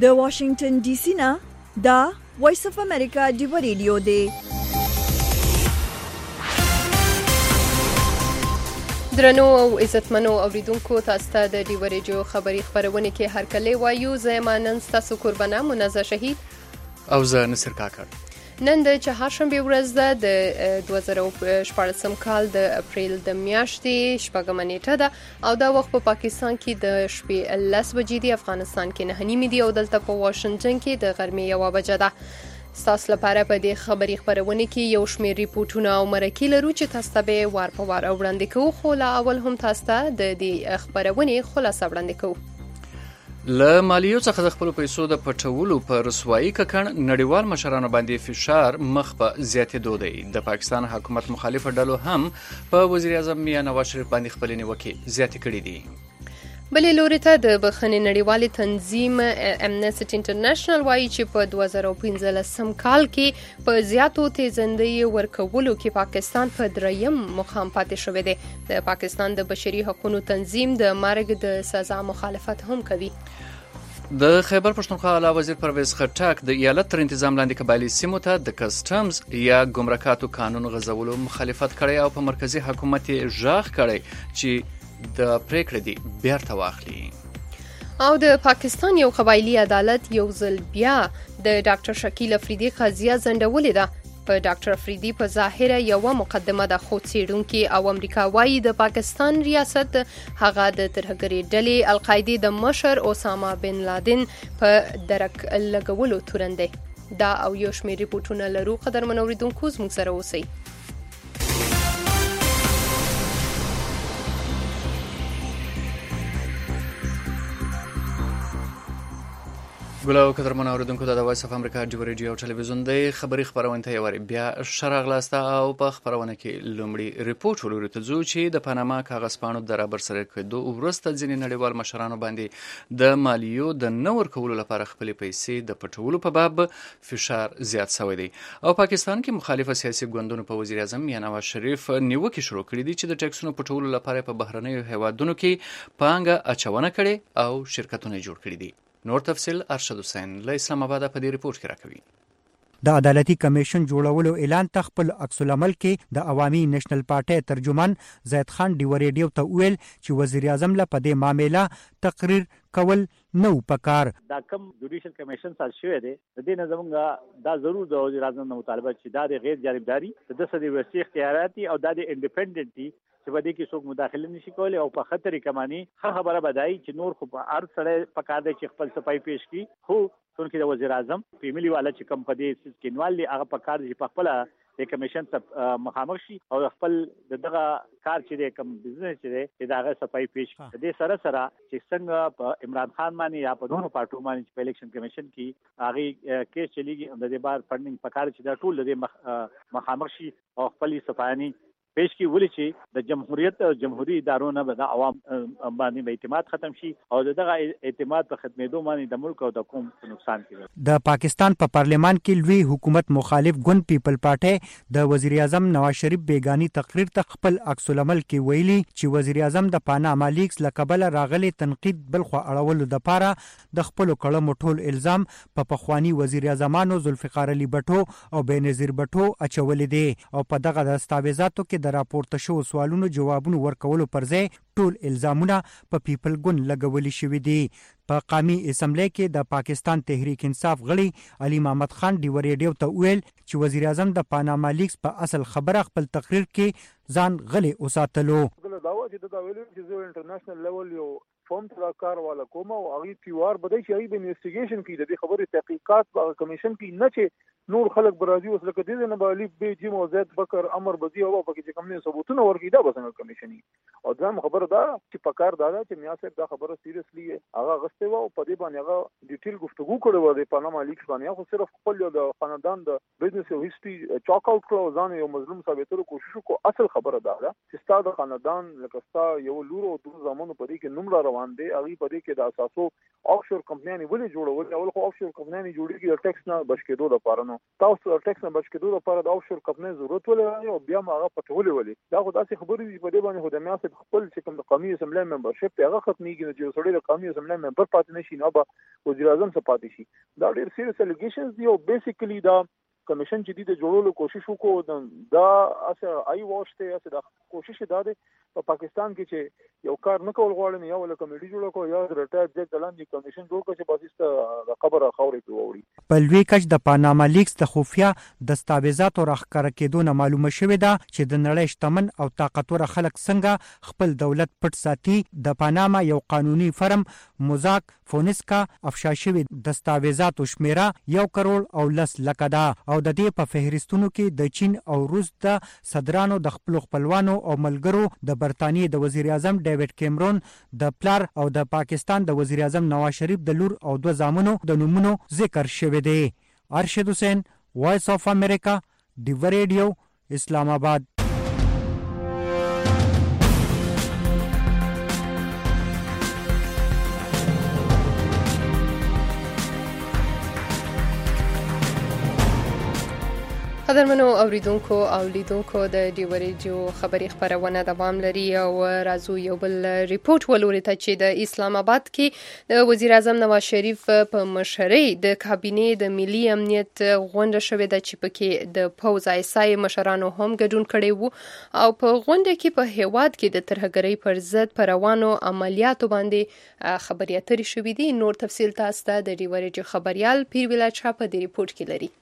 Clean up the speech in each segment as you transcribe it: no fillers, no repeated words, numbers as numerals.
د واشنگټن ډي سي نه دا وایس اف امریکا ډیو ریډیو دی. درنو او عزتمنو اوریدونکو، تاسو ته د ډیو ریډیو خبری خبرونه کې هر کله وایو. زه مانن تاسو قربانه منزه شهید او زه نصر کاکړ. نن د چهارشنبه ورځ ده د 2014 کال د اپریل د میاشتې شپږمه نیټه ده او دا وخت په پاکستان کې د شپې 10 بجې دی، افغانستان کې 9:30 دی او دلته په واشنگټن کې د غرمې 1 بجه ده. ستاسو لپاره په دې خبری خبرونه کې یو شمېر ریپورتونه او مرکې لرو چې تاسو ته به وار په وار وړاندې کوو، خو لا اول هم تاسو ته د دې خبرونه خلاصه وړاندې کوو. له مالیو څخه د خپل پیسو د پټولو پر رسوایی ککړ نړیوال مشرانو باندې فشار مخ په زیاتېدو دی. د پاکستان حکومت مخالف ډلو هم په وزیر اعظم میاں نواز شریف باندې خپل نیوکې زیاتې کړې دي. بلې لوري ته د بخښنې نړیوالې تنظیم امنیسټي انټرنیشنل وایي چې په 2015 کال کې په زیاتو تیزندۍ ورکولو کې پاکستان په 3م مقام پاتې شوی دی. د پاکستان د بشري حقوقو تنظیم د مرګ د سزا مخالفت هم کوي. د خیبر پښتونخوا اعلی وزیر پرویز خټک د ایالت تر تنظیم لاندې قبایلی سیمو ته د کسټمز یا ګمرکاتو قانون غځولو مخالفت کړي او په مرکزی حکومت ژغ کړي چې د پریکړې دی بیرته واخلي. او د پاکستان یو قبایلی عدالت یو ځل بیا د ډاکټر شکیل افریدي قضیه ځنډولې ده. په ډاکټر افریدي په ظاهره یو مقدمه د خو څېړونکي او امریکا وايي د پاکستان ریاست هغه د ترهګرۍ ډلې القاعده د مشر اسامه بن لادن په درک لګولو تورنده. دا او یو شمېر ریپورتونه لرو. قدرمن اوریدونکو زموږ سره اوسئ. ګلو قدرمن اوریدونکو، د وایس اف امریکا ډیو ریډیو او ټلویزیون د خبری خبرونه ته یو بیا شراغلاسته او په خبرونه کې لومړی ریپورت ولرو ته ځو چې د پاناما کاغذ پاڼو د رابر سره کېدو ورسته ځینې نړیوال مشرانو باندې د مالیو د نور کولو لپاره خپل پیسې د پټولو په باب فشار زیات شوی دی او پاکستان کې مخالف سیاسي ګوندونو په وزیر اعظم میاں نواز شریف نیوکې شروع کړې دي چې د ټیکسونو پټولو لپاره په بهرنیو هیوادونو کې پانګه اچونه کړي او شرکتونه جوړ کړي دي. نور تفصیل ارشد حسین له اسلام آباد په دې ریپورت کې راکوي. د عدالتي کمیشن جوړولو اعلان ته خپل عکس العمل کې د عوامي نېشنل پارټي ترجمان زید خان ډیو ریډیو ته ویل چې وزیر اعظم له پدې معاملې تقریر کول نو پکار. دا کم جوډیشل کمیشن سال شوی دی، د دې نه زمونږ دا ضرور د وزیر اعظم نه مطالبه چې دا د غیر جانبداري د سدي وسیع اختیاراتي او د انډیپندنټي چې باندې کې څوک مداخله نشي کولای او په خطر کمانی خبره بدای چې نور خو په ارض سره پکار دی چې خپل صفای پیش کی. خو څنګه د وزیر اعظم فیملی والا چې کم پدې سکینوال دی هغه پکار دی په خپل د کمیشن ته مخامخ شي او خپل دغه کار چې کم بزنس چې دغه صفای پیش کړي. د سره سره چې څنګه په عمران خان باندې یا په دوه پارټو باندې په الیکشن کمیشن کې هغه کیس چلیږي د دې بار فندینګ پکار چې دا ټول د مخامخ شي او خپل صفانی پیش کی ولې چې د جمهوریت او جمهوریت ادارو نه به د عوام باندې اعتماد ختم شي او دغه اعتماد په ختمېدو باندې د ملک او د قوم نقصان کوي. د پاکستان په پارلیمان کې لوی حکومت مخالف ګوند پیپل پارټي د وزیر اعظم نواز شریف بیگانی تقریر ته خپل عکس العمل کې ویلي چې وزیر اعظم د پاناما لیکس لقبل راغلي تنقید بلخو اړولو د پاره د خپل کړه ټول الزام په پخوانی وزیر اعظمانو ذوالفقار علي بټو او بېنظیر بټو اچولې دي او په دغه دستاویزاتو کې د راپورته شو سوالونو جوابونو ورکولو پر ځای ټول الزامونه په پیپل ګوند لګولي شوی دي. په قومي اسمبلی کې د پاکستان تحریک انصاف غړي علي محمد خان ډیو ریډیو ته ویل چې وزیر اعظم د پاناما لیکس په اصل خبره خپل تقریر کې ځان غلي اوساتلو. دا و چې دا ویل چې زه انټرنیشنل لیول یو فوم تر کار والا کوم او هغه پیوار بدای چې هغه انویسټیګیشن کوي د خبرې تحقیقات په کمیشن کې نه چې نور خلک برازي اوس لکه دې نه بالي به جیم او زید بکر امر بدی او په کې کوم نه ثبوتونه ورګی دا بسنګ کمیشني او دا خبره دا چې پکار دا چې میا صاحب دا خبره سیریسلی هغه غسته و او په دې باندې هغه ډیټیل گفتگو کړو د پاناما لیکس باندې خو صرف خپل د خاندان د بزنس او هیستوري چاک اوټ کړو ځان یو مظلوم ثابتولو کوشش کو. اصل خبره دا چې ستاسو خاندان لکه ستاسو یو لورو د زمونو په دې کې نوم را روان دي هغه په دې کې د اساسو آفشور کمپنیانې ولې جوړول اول خو آفشور کمپنیانې جوړیږي د ټیکس نه بچ کېدو لپاره نو تاسو د ټیکس نه بچ کېدو لپاره د آفشور کمپنۍ ضرورت ولري او بیا هغه پټولې ولې دا خو داسې خبرې دي په دې باندې خو د میاسب خپل چې کوم د قومي اسمبلی ممبرشپ هغه ختميږي چې سړی د قومي اسمبلی ممبر پاتې نشي نو به وزیر اعظم څخه پاتې شي دا ډېر سیریس الیګیشنز دي او بیسیکلی دا کمیشن چې د جوړولو کوشش وکړو دا اسه آی واش ته اسه د کوشش داده په پاکستان کې چې یو کار نه کول غواړي یا ول کمیټي جوړ کو یا ریټایر جج لاندې کمیشن جوړ کړي چې باسي د خبره خوري پیوړي په لوی کچ د پاناما لیکس د خفیا دستاویزاتو راخکاره کېدو نه معلومه شوې ده چې د نړۍ شتمن او طاقتور خلک څنګه خپل دولت پټ ساتي. د پاناما یو قانوني فرم موزاک فونسکا افشا شوی دستاویزاتو شمیره 1 کروڑ او 10 لک ده او د دې په فهرستونو کې د چین او روس د صدرانو د خپلوانو او ملګرو د برتانیې د وزیر اعظم ډیوډ کیمرون د پلار او د پاکستان د وزیر اعظم نواز شریف د لور او 2 زامنو د نومونو ذکر شوی دی. ارشد حسین، وایس اف امریکا، ډیو ریډیو، اسلام آباد. قدرمنو اوریدونکو او لیدونکو د ډیو ریډیو خبری خبرونه دوام لري او راځو یو بل ریپورت ولوري ته چې د اسلام آباد کې د وزیر اعظم نواز شریف په مشرۍ د کابینې د ملي امنیت غونډه شوې ده چې پکې د پوز ایسای مشرانو هم ګډون کړي وو او په غونډه کې په هیواد کې د ترهګرۍ پر ضد پر روانو عملیاتو باندې خبري اترې شوې دي. نور تفصیل تاسو ته د ډیو ریډیو خبريال پیر ویلا چا په دې ریپورت کې لري.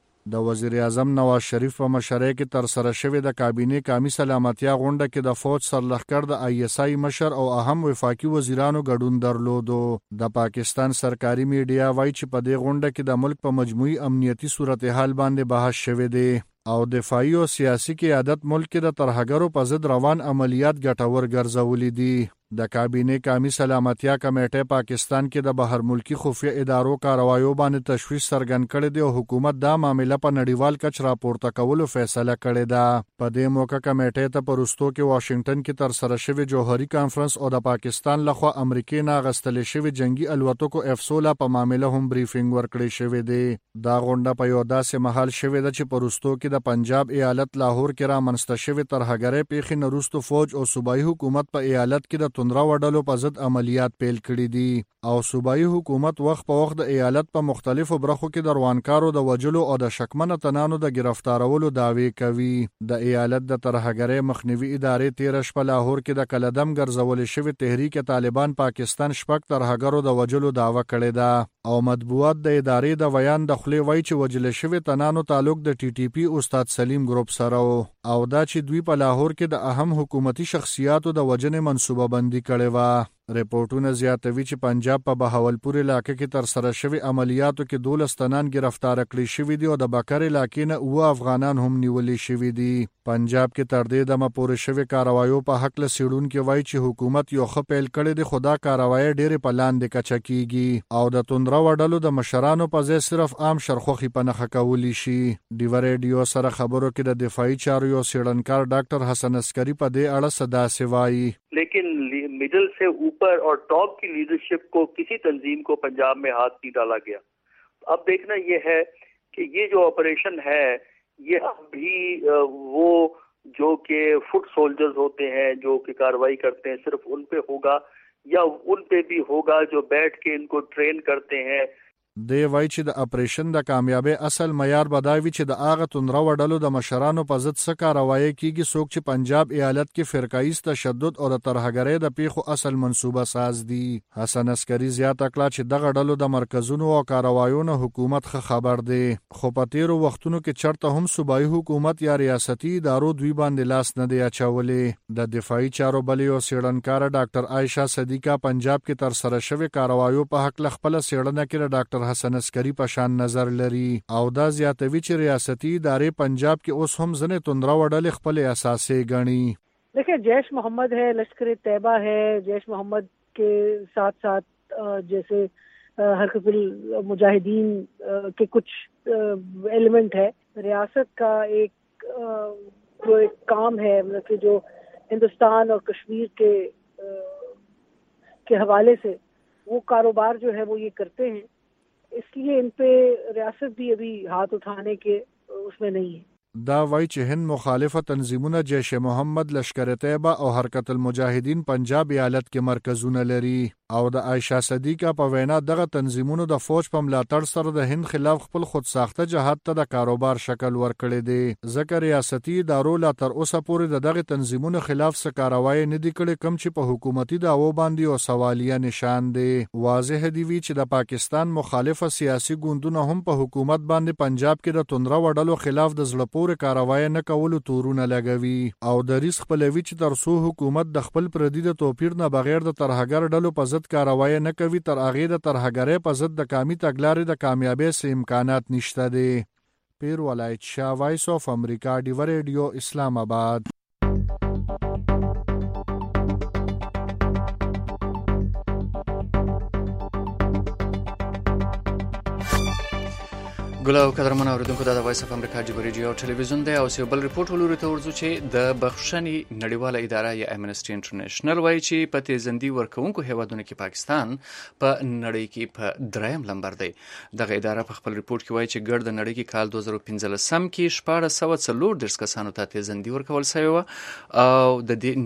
د وزیر اعظم نواز شریف په مشرۍ کې تر سره شوې د کابینې قومي سلامتیا غونډه کې د فوج سرلښکر د آی اس آی مشر او اهم وفاقي وزیرانو ګډون درلودو. د پاکستان سرکاري میډیا وایي چې په دې غونډه کې د ملک په مجموعي امنیتي صورتحال باندې بحث شوی دی او دفاعي او سیاسي قیادت ملک کې د ترهګرو په ضد روان عملیات ګټور ګرځولي دي. د کابینې قومي سلامتیا کمیټه پاکستان کې د بهر ملکی خفیه ادارو کاروایو باندې تشویش څرګند کړی دی او حکومت دا معاملې په نړیوال کچ راپورته کولو فیصله کړې ده. په دې موقع کمیټې ته پرستو کې واشنگټن کې تر سره شوی جوهري کانفرنس او د پاکستان لخوا امریکای نه غستل شوی جنگي الوتکو F-16 په معاملې هم بریفینګ ورکړی شوی دی. دا غونډه په یو داسې محل شوی ده چې پرستو کې د پنجاب ایالت لاهور کې را منځته شوی ترهګرۍ پیښې نه وروسته فوج او صوبایي حکومت په ایالت کې د توندرا وډلو په ضد عملیات پیل کړي دي او صوبایي حکومت وخت په وخت د ایالت په مختلفو برخو کې د روانکارو د وجلو او د شکمن تنانو د گرفتارولو دعوی کوي. د ایالت د ترهګرۍ مخنیوي ادارې 13 شپه لاهور کې د کلدم ګرځول شوی تحریک طالبان پاکستان شپږ ترهګرو د وجلو دعوه کړې ده او مطبوعات د ادارې د بیان د خلی وای چې وجل شوی تنانو تعلق د ټي ټي پی استاد سلیم ګروپ سره او دا چې دوی په لاهور کې د اهم حکومتي شخصیاتو د وجنې منصوبه بندي کړې و. ریپورتونه زیاتوي چې پنجاب په بهاولپور علاقې کې تر سره شوی عملیاتو کې 12 تنان گرفتار کړي شوی دي او د بکر علاقې نه 9 افغانان هم نیولې شوی دي. پنجاب کې تر دې دمه پورې شوی کاروایو په حق له سیډون کې وایي چې حکومت یو خپل کړي د خدا کاروای ډېر په لاندې کچا کیږي او د توندرا وډلو د مشرانو په ځای صرف عام شرخوخي په نخښه کولی شي. ډیو ریډیو سره خبرو کې د دفاعي چارو یو سیډنکار ډاکټر حسن عسکری په دې اړه صدا سوای. लेकिन मिडिल से ऊपर और टॉप की लीडरशिप को किसी तंजीम को पंजाब में हाथ नहीं डाला गया. अब देखना ये है कि ये जो ऑपरेशन है ये अभी वो जो कि फुट सोल्जर्स होते हैं जो कि कार्रवाई करते हैं सिर्फ उन पे होगा या उन पे भी होगा जो बैठ के इनको ट्रेन करते हैं. دی وای چې د اپریشن د کامیابی اصل معیار بداوی چې د اغه تندرا وډلو د مشرانو په ضد څخه کاروایی کیږي څوک چې پنجاب ایالت کې فرقایي تشدد او د ترهګرۍ د پیښو اصل منسوبه ساز دي. حسن عسکری زیاته کړه چې دغه ډلو د مرکزونو او کاروایونو حکومت خبر دی خو په تیرو وختونو کې چرته هم صوبایي حکومت یا ریاستي ادارو دوی باندې لاس نه دی اچولې. د دفاعي چارو بلیو سیډنکار ډاکټر عائشہ صدیقہ پنجاب کې تر سره شوی کاروایو په حق خپل سیډنه کې ډاکټر حسن عسکری په شان نظر لري او دا زیاتوي چې ریاستي ادارې پنجاب کې اوس هم ځنې توندرا وډلې خپل اساسي غني. देखिए जैश मोहम्मद है, लश्कर तैयबा है, जैश मोहम्मद के साथ साथ जैसे हरकतुल मुजाहिदीन के कुछ एलिमेंट है. रियासत का जो एक काम है मतलब कि जो हिंदुस्तान और कश्मीर के हवाले से वो कारोबार जो है वो ये करते हैं, इसलिए इन पे रियासत भी अभी हाथ उठाने के उसमें नहीं है। دا وای چې هند مخالفه تنظیمونه جیش محمد، لشکر طیبه او حرکت المجاهدین پنجاب ایالت کې مرکزونه لري او د عائشہ صدیقه په وینا دغه تنظیمونو د فوج په ملاتړ سره د هند خلاف خپل خود ساخته جهاد ته د کاروبار شکل ورکړی دی، ځکه ریاستي ادارو لا تر اوسه پورې دغه تنظیمونو خلاف څه کاروایی نه دی کړی، کم چې په حکومتي دعوو باندې او سوالیه نشان دی. واضح دی وی چې د پاکستان مخالفه سیاسي ګوندونه هم په حکومت باندې پنجاب کې د توندره وډلو خلاف د زړه پورې کاروایی نه کولو تورونه لګوي او د ریس خپلوي چې ترڅو حکومت د خپل پردي د توپیر نه بغیر د ترهګر ډلو په ضد کاروایی نه کوي، تر هغه د ترهګرۍ په ضد د کامی تګلارې د کامیابی سه امکانات نشته دي. پیر ولایت شاه، وایس اف امریکا، ډیو ریډیو، اسلام آباد. ګلو قدرمن اوریدونکو د وایس اف امریکا ډیو ریډیو ټلویزیون دی او یو بل ریپورت ولوري ته ورځو چې د بخښنې نړیواله اداره یا امنسټي انټرنیشنل وایي چې په تیزندي ورکوونکو هیوادونو کې پاکستان په نړۍ کې په دریم نمبر دی. دغه اداره په خپل ریپورت کې وایي چې ګرد نړۍ کې کال 2015 کې 1440 کسانو ته تیزندي ورکول شوی و او د دې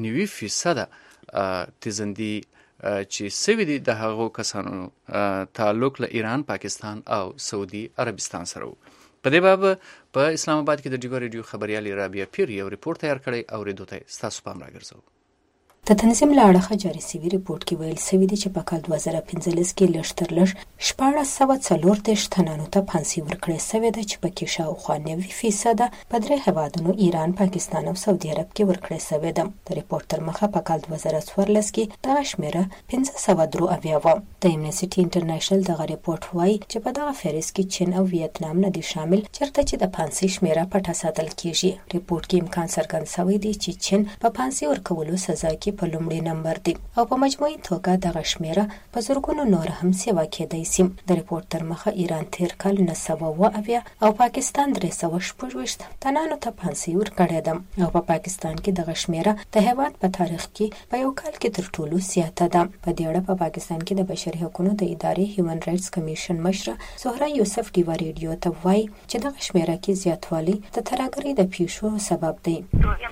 90% تیزندي چې سوي دي د هغو کسانو تعلق له ایران، پاکستان او سعودي عربستان سره و. په دې باب په اسلام آباد کې د ډیو ریډیو خبريالي رابعه پیر یو ریپورت تیار کړی او ریډو ته ستاسو پام راګرځو. د تنظیم له اړخه جاري سوي ریپورت کې ویل سوي دي چې په کال 2015 کې لږ تر لږ 1440 تنانو ته پانسي ورکړې سوې ده چې پکې شاوخوا 90% په درې هیوادونو ایران، پاکستان او سعودي عرب کې ورکړې سوې ده. د ریپورت تر مخه په کال 2014 کې دغه شمیره 573 و. د امنسټي انټرنیشنل دغه ریپورت وایي چې په دغه فهرست کې چین او ویتنام نه دي شامل، چیرته چې د پانسي شمیره پټه ساتل کیږي. ریپورت کې امکان څرګند شوی دی چې چین په پانسي ورکولو سزا کې په لومړي نمبر دی او په مجموعي توګه دغه شمیره په زرګونو نور هم سیوا کېدای شي. د ریپورت تر مخه ایران تیر کال 970 او پاکستان 316 تنانو ته پانسي ورکړې ده او په پاکستان کې دغه شمیره د هیواد په تاریخ کې په یو کال کې تر ټولو زیاته ده. په دې اړه په پاکستان کې د بشري حقوقو د ادارې هیومن رائټس کمیشن مشره زهره یوسف ډیو ریډیو ته وایي چې دغه شمیره کې زیاتوالی د ترهګرۍ د پیښو سبب دی.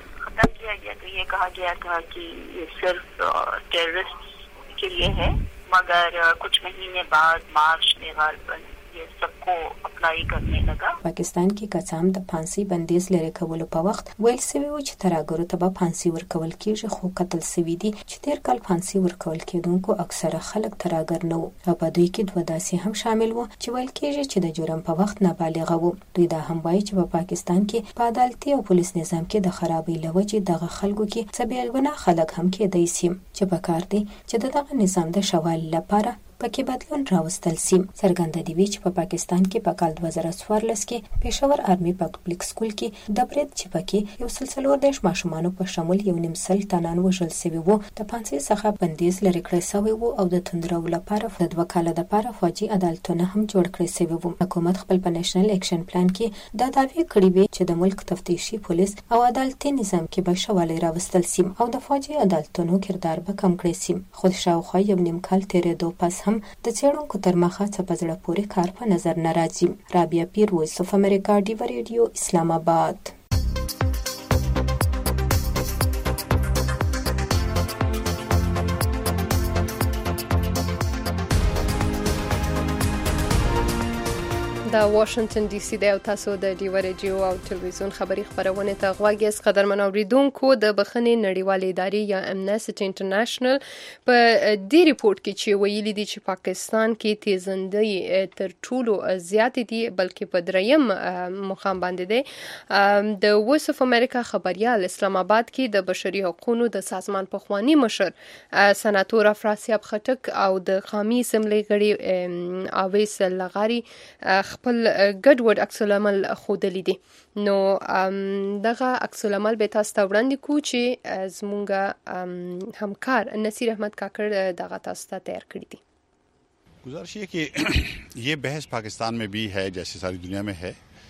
ये कहा गया था कि ये सिर्फ टेररिस्ट के लिए है, मगर कुछ महीने बाद मार्च में गालिबन ये सबको अप्लाई करने लगा. पाकिस्तान کې کڅام د پانسي بندیز لري کولو په وخت ویل سوي و چې ترهګرو ته به پانسي ورکول کیږي، خو قتل سوي دي چې تیر کال پانسي ورکول کېدونکو اکثره خلک ترهګر نه وو او په دوی کې دوه داسې هم شامل وو چې ویل کېږي چې د جرم په وخت نابالغ وو. دوی دا هم وایي چې په پاکستان کې په عدالتي او پولیس نظام کې د خرابۍ لوجې دغه خلکو کې څه بې ګناه خلک هم کېدای شي چې په کار دي چې دغه نظام د شوال لپاره پکې بدلون راوستل سي. څرګنده دی چې په پاکستان کې په کال 2014 کې پېښور آرمي پبلک سکول کې د برید چې پکې یو سلسله د ماشومانو په شمول 1.5 تنان وژل شوي وو، د پانسي څخه بندیز لري کړی شوی وو او د توندرو لپاره د 2 کال لپاره فوجي عدالتونه هم جوړ کړی شوی وو. حکومت خپل په نېشنل اکشن پلان کې دا دعوی کړی وي چې د ملک تفتیشي پولیس او عدالتي نظام کې به شوالی راوستل سي او د فوجي عدالتونو کردار به کم کړی سي. خو شاوخوا 1.5 کال تیرېدو پس هم د څېړونکو تر مخه څه په زړه پورې کار په نظر نه راځي. رابعه پیر، وایس اف امریکا، ډیو ریډیو، اسلام آباد. د واشنگټن ډي سي د تاسو د ډیو ریډیو او ټلویزیون خبری خبرونه ته غواګیس قدرمن اوریدونکو د بخښنې نړیوالې ادارې یا امنسټي انټرنیشنل په دې ریپورت کې چې ویلي دي چې پاکستان کې تیزندۍ تر ټولو زیات دي، بلکې په دریم مقام باندې دي. د وایس اف امریکا خبريال اسلام آباد کې د بشري حقوقو د سازمان پخوانی مشر سناتور افراسیاب خټک او د قومي اسمبلی غړي اویس لغاري خپل ګډوډ عکس العمل خودلی دي. نو دغه عکس العمل به تاسو ته وړاندې کو چې زمونږ همکار نصیر احمد کاکړ دغه تاسو ته تیار کړی دي. गुजारिश ये कि ये बहस पाकिस्तान में भी है जैसे सारी दुनिया में है,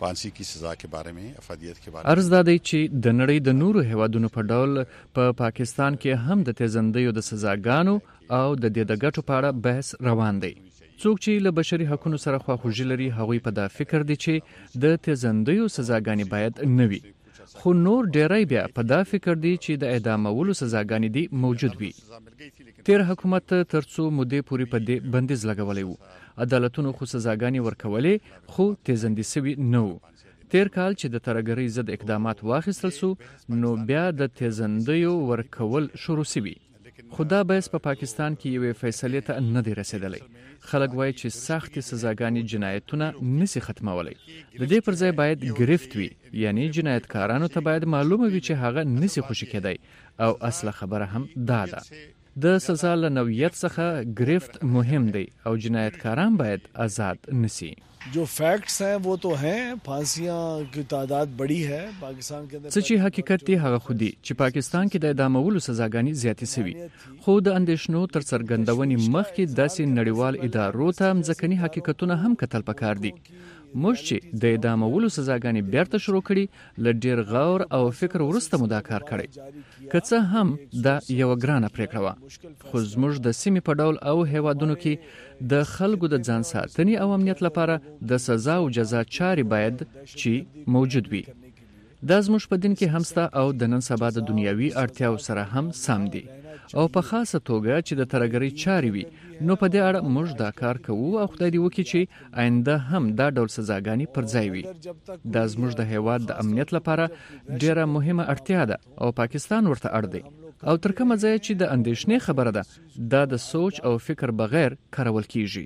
फांसी की सजा के बारे में افادیت के बारे عرض دادی چې د نړۍ د نورو هیوادونو په ډول په پاکستان کې هم د تیزندیو د سزاګانو او د دې د ګټو په اړه بحث روان دی. څوک چې له بشري حقوقو سره خواخوږي لري هغوی په دا فکر دي چې د تیزندیو سزاګانې باید نه وي، خو نور ډیری بیا په دا فکر دي چې د اعدامولو سزاګانې دي موجود وي. تیر حکومت ترڅو مودې پورې په دې بندیز لګولې وو، عدالتونو خو سزاګانې ورکولې خو تیزندي سوي نه وو. تیر کال چې د ترهګرۍ ضد اقدامات واخیستل سو نو بیا د تیزندیو ورکول شروع سوي، خو دا بحث په پاکستان کې یوې فیصلې ته نه دی رسیدلی. خلک وایي چې سختې سزاګانې جنایتونه نسی ختمولی، د دې پر ځای باید گرفت وي، یعنی جنایتکارانو ته باید معلومه وي چې هغه نسی خوشي کېدی. او اصله خبره هم دا ده، د سزا له نوعیت څخه گرفت مهم دی او جنایتکاران باید آزاد نسی. जो फैक्ट्स हैं वो तो हैं, फांसियां की तादाद बड़ी है पाकिस्तान के अंदर. څه چې حقیقت دی هغه خودي چې پاکستان کې د اعدامولو سزاګانې زیاتې شوي، خو د اندېښنو تر څرګندونې مخکې داسې نړیوال ادارو ته ځمکني حقیقتونه هم کتل پکار دي. موږ چې د اعدامولو سزاګانې بیرته شروع کړي له ډیر غور او فکر وروسته مو دا کار کړی، که څه هم دا یوه ګرانه پریکړه وه، خو زموږ د سیمې په ډول او هیوادونو کې د خلکو د ځان ساتنې او امنیت لپاره د سزا او جزا چارې باید چې موجود وي. دا زموږ په دین کې هم سته او د نن سبا د دنیوي اړتیاو سره هم سم دي، او په خاصه توګه چې د ترهګرۍ چارې وي. نو په دې اړه موږ دا کار کوو او خدای دې وکړي چې آینده هم دا ډول سزاګانې پر ځای وي. دا زموږ د هیواد د امنیت لپاره ډیره مهمه اړتیا ده او پاکستان ورته اړ دی. او تر کومه ځایه چې د اندېښنې خبره ده، دا د سوچ او فکر بغیر کارول کیږي.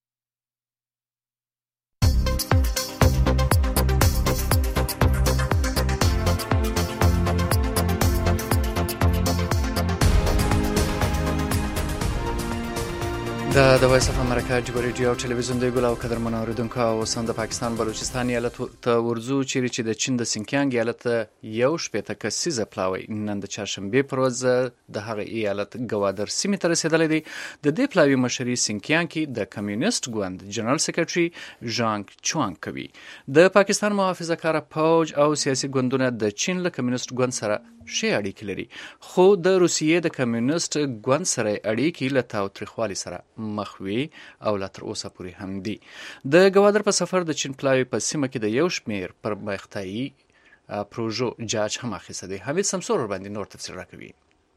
د وایس اف امریکا جبر ریډیو او ټلویزیون دی ګل او قدرمن اوریدونکو او سم د پاکستان بلوچستان ایالت ته ورزو چیرې چې د چین د سینکیانګ ایالت یو شپېته کسیزه پلاوی نن د چهارشنبې پر ورځ د هغه ایالت ګوادر سیمې ته رسیدلی دی. د دې پلاوی مشري سینکیانګ کې د کمیونست ګوند جنرال سیکریټري ژانګ چوانګ کوي. د پاکستان محافظه کار پوج او سیاسي ګوندونه د چین له کمیونست ګوند سره ښې اړیکې لري، خو د روسیې د کمیونست ګوند سره اړیکې له تاوتریخوالي سره مخ وي او لا تر اوسه پورې هم دي. د ګوادر په سفر د چین پلاوی په سیمه کې د یو شمېر پرمختیایي پروژو جاج هم اخیسته دی. حمید سمسور ورباندې نور تفصیل راکوي.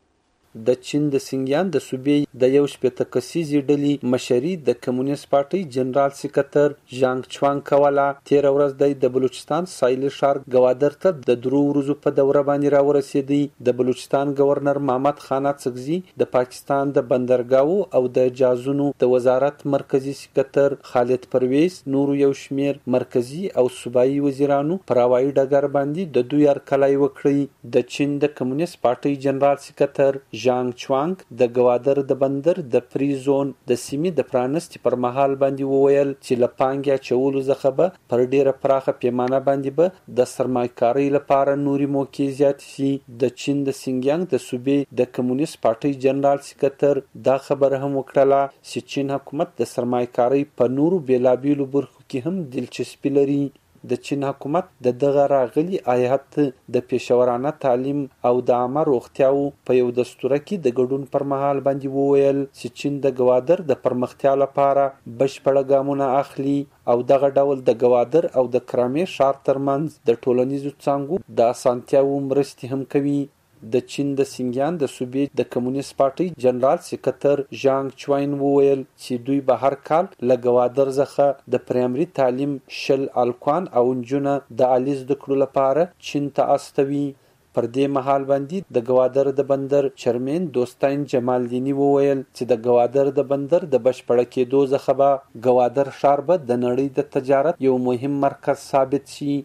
د چین د سینګیان د صوبې د یو شپېته کسیزې ډلې مشري د کمیونست پارټۍ جنرال سکرټر ژانګ چوانګ کوله. تېره ورځ د بلوچستان ساحلي ښار ګوادر ته د 3 ورځو په دوره باندې راورسېدی. د بلوچستان گورنر محمد خان اڅکزي، د پاکستان د بندرګاهو او د جازونو د وزارت مرکزی سکرټر خالد پرویز، نورو یو شمېر مرکزی او صوبایي وزیرانو پر هوایي ډګر باندې د دوی هرکلی وکړی. د چین د کمیونست پارټۍ جنرال سکرټر ژانګ چوانګ د ګوادر د بندر د فری زون د سیمې د پرانستې پر مهال باندې وویل چې له پانګې اچولو څخه به پر ډیره پراخه پیمانه باندې به د سرمایه‌کارۍ لپاره نوري موقعې زیاتې شي. د چین د سینګیانګ د صوبې د کمیونست پارټۍ جنرال سکرټر دا خبره هم وکړه چې چین حکومت د سرمایه‌کارۍ په نورو بیلابیلو برخو کې هم دلچسپي لري. د چین حکومت د دغه راغلي آیت د پیشورانه تعلیم او د عامه روغتیاو په یو دستوره کې د ګډون پر مهال باندې وویل چې چین د ګوادر د پرمختیا لپاره بشپړه ګامونه اخلي او دغه ډول د ګوادر او د کرامې ښار ترمنځ د ټولنیزو څانګو د اسانتیاو مرستې هم کوي. د چین د سینګیان د صوبې د کمیونست پارټۍ جنرال سکرټر ژانګ چوانګ وویل چې دوی به هر کال له ګوادر څخه د پرایمري تعلیم 10 الکوان او نجونه د عالی زده کړو لپاره چین ته استوي. پر دې مهال باندې د ګوادر د بندر چیرمن دوستاین جمالدینی وویل چې د ګوادر د بندر د بشپړه کېدو څخه به ګوادر ښار به د نړۍ د تجارت یو مهم مرکز ثابت شي.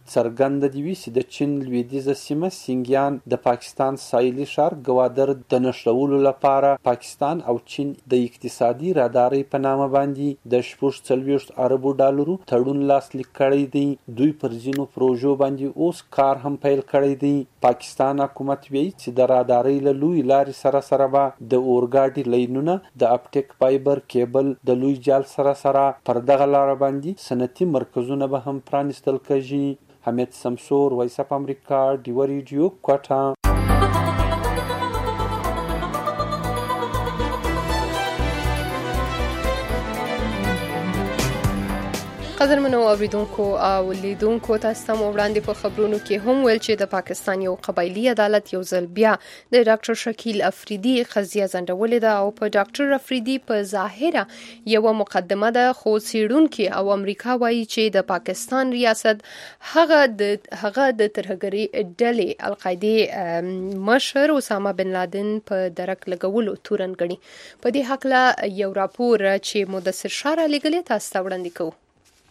څرګنده دي وي چې د چین لویدیځه سیمه سینګیان د پاکستان ساحلي ښار ګوادر د نښلولو لپاره پاکستان او چین د اقتصادي رادارۍ په نامه باندې د 40 اربو ډالرو تړون لاسلیک کړی دی. دوی پر ځینو پروژو باندې اوس کار هم پیل کړی دی. پاکستان حکومت وایي چې د رادارۍ له لوی لارې سره به د اورګاډي لینونه د اپټیک فایبر کیبل د لوی جال سره پر دغه لار باندې صنعتي مرکزونه به هم پرانیستل کېږي. حمید سمسور، وایس اف امریکا، ډیو ریډیو، کوټه. قدرمنو اوریدونکو او لیدونکو تاسو ته وړاندې په خبرونو کې هم ویل چې د پاکستان یو قبایلی عدالت یو ځل بیا د ډاکټر شکیل افریدي قضیه ځنډولې ده او په ډاکټر افریدي په ظاهره یو مقدمه ده، خو څېړونکي او امریکا وایي چې د پاکستان ریاست هغه د ترهګرۍ ډلې القاعده مشر اسامه بن لادن په درک لګولو تورن ګڼي. په دې هکله یو راپور چې مدثر شاه رالیږلی تاسو ته وړاندې کوو.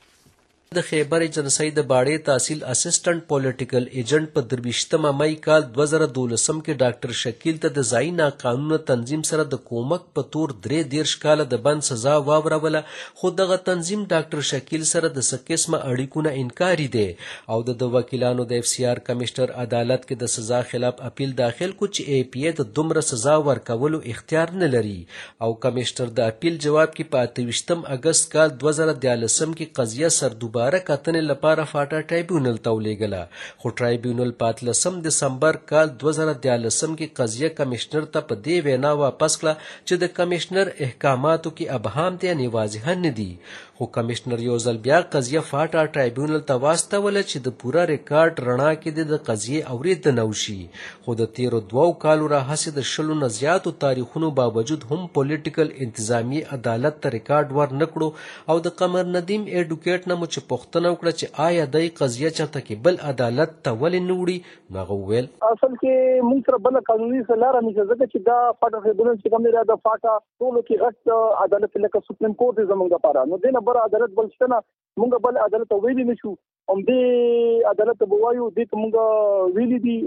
د خیبر ایجنسی د باړې تحصیل اسسټنټ پولیټیکل ایجنټ په 23 مئی کال 2012 کې ډاکټر شکیل ته د ځای ناقانونه تنظیم سره د کومک په تور 13 کاله د بند سزا واوروله، خو دغه تنظیم ډاکټر شکیل سره د څه قسمه اړیکو نه انکاري دی او د وکیلانو د اف سی آر کمشنر عدالت کې د سزا خلاف اپیل داخل کو چې ای پی ای د دومره سزا ورکولو اختیار نه لري او کمشنر د اپیل جواب کې په 28 اگست کال 2013 کې قضیه سردوباره کتنې لپاره فاټا ټرایبیونل ته ولېږله، خو ټرایبیونل په 13 دسمبر کال 2013 کې قضیه کمشنر ته په دې وینا واپس کړه چې د کمشنر احکاماتو کې ابهام دي نه واضح نه دي، خو کمشنر یو ځل بیا قضیه فاټا ټرایبیونل ته واستوله چې د پوره ریکارډ رڼا کې د قضیې اوریدنه وشي، خو د تیرو 2 کالو راهیسې د 10 نه زیاتو تاریخونو باوجود هم پولیټیکل انتظامی عدالت ته ریکارډ ور نکړو او د قمر ندیم ایډوکیټ نه مو چې پوښتنه وکړه چې آیا دای قضیه چرته کې بل عدالت ته ولې نه وړي، نو هغه وویل اصل کې موږ سره بل قانوني لاره نشته ځکه چې دا فاټا ټرایبیونل چې کوم دی دا فاټا ټولو کې غټ عدالت لکه سپریم کورټ زموږ لپاره نو دینه بر عدالت بل شته نه، موږ بل عدالت ویلي نشو، هم دې عدالت بوایو دې موږ ویلي دي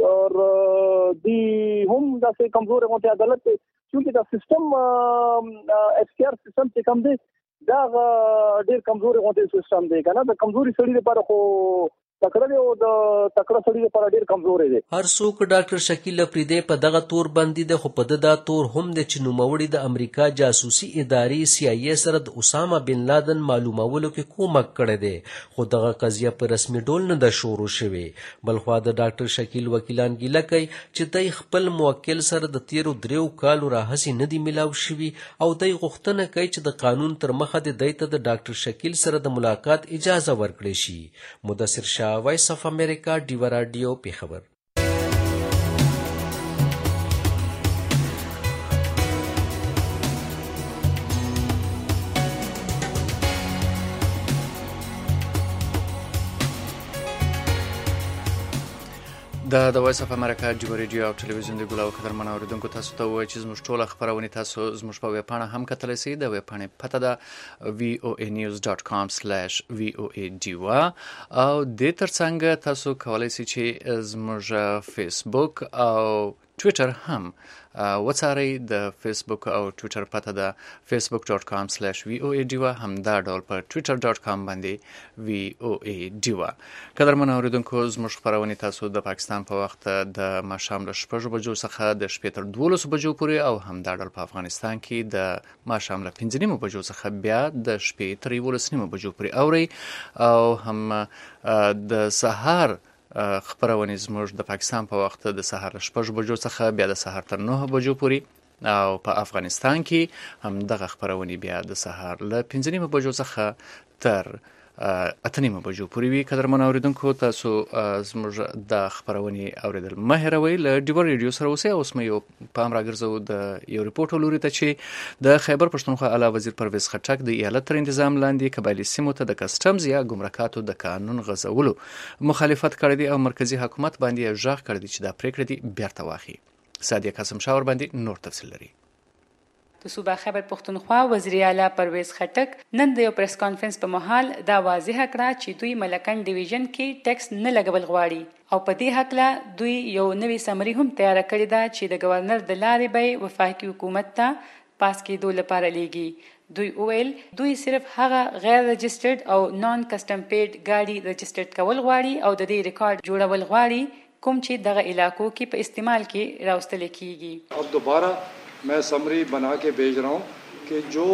او دې هم دا څه کمزور غونډه عدالت چې دا سیستم اف سی آر سیستم چې کوم دی دا ډېر کمزوري غونډه سیستم دی کنه، د کمزوري سړي لپاره خو تکړه او د تکړه سړي لپاره ډېر کمزوري دی. هر څوک ډاکټر شکیل افریدي په دغه تور باندې د خو په دا تور هم د چې نوموړي د امریکا جاسوسي ادارې سی آی ای سره د اسامه بن لادن معلومولو کې کومک کړی دی، خو دغه قضیه په رسمي ډول نه ده شروع شوې. بلخوا د ډاکټر شکیل وکیلان ګیله کوي چې دوی خپل موکل سره د تیرو 3 کالو راهیسې نه دي ملاو شوي او دوی غوښتنه کوي چې د قانون تر مخه د دوی ته د ډاکټر شکیل سره د ملاقات اجازه ورکړي شي. مدثر شاه، وایس اف امریکا، ډیو رادیو، پیښور. د وایس اف امریکا ډیو ریډیو او ټلویزیون د ګلاو قدرمن اوریدونکو تاسو ته وایي چې زموږ ټول خبرونه تاسو زموږ په ویب پاڼه هم کتلی شئ. د ویب پاڼې پته ده voanews.com/voa او د ترڅنګ تاسو کولی شئ چې زموږ فیسبوک او ټویټر هم وڅارئ. د فیسبوک او ټویټر پته ده facebook.com/voa هم دا ډول په twitter.com باندې voa. قدرمن اوریدونکو زموږ خبرونه تاسو د پاکستان په وخت د ماښام له 6 بجو څخه د شپې تر 12 بجو پورې او هم دا ډول په افغانستان کې د ماښام له 5 بجو څخه بیا د شپې تر 11 بجو پورې اورئ او هم د سهار خبرونه زموږ د پاکستان په وخت د سهار له 6 بجو څخه بیا د سهار تر 9 بجو پورې او په افغانستان کې هم دغه خبرونه بیا د سهار له 5 بجو څخه تر 8 بجو پورې وي. قدرمن اوریدونکو تاسو زموږ د خبرونه اوریدل مه هېروئ. له ډیو ریډیو سره اوسئ. اوس مې یو پام راګرځو د یو ریپورټ لوري ته چې د خیبر پښتونخوا اعلی وزیر پرویز خټک د ایالت تر انتظام لاندې قبایلي سیمو ته د کسټمز یا ګمرکاتو د قانون غځولو مخالفت کړی دی او مرکزی حکومت باندې ژغ کړی دی چې دا پریکړه دی بیرته واخلي. سادیه قاسم شاور باندې نور تفصیل لري. د صوبه خیبر پختونخوا وزیر اعلی پرویز خټک نن د یو پریس کانفرنس په مهال دا واضح کړه چې دوی ملکن ډیویژن کې ټیکس نه لګول غواړي او په دې حق دوی یو نوې سمري هم تیار کړې ده چې د گورنر د لارې به وفاقي حکومت ته پاس کېدو لپاره لیږي. دوی وویل دوی صرف هغه غیر رجسټرډ او نان کسٹم پیډ گاډي رجسټرډ کول غواړي او د دې ریکارډ جوړول غواړي کوم چې دغه علاقو کې په استعمال کې راوستل کیږي. अब दोबारा मैं समरी बना के भेज रहा हूँ कि जो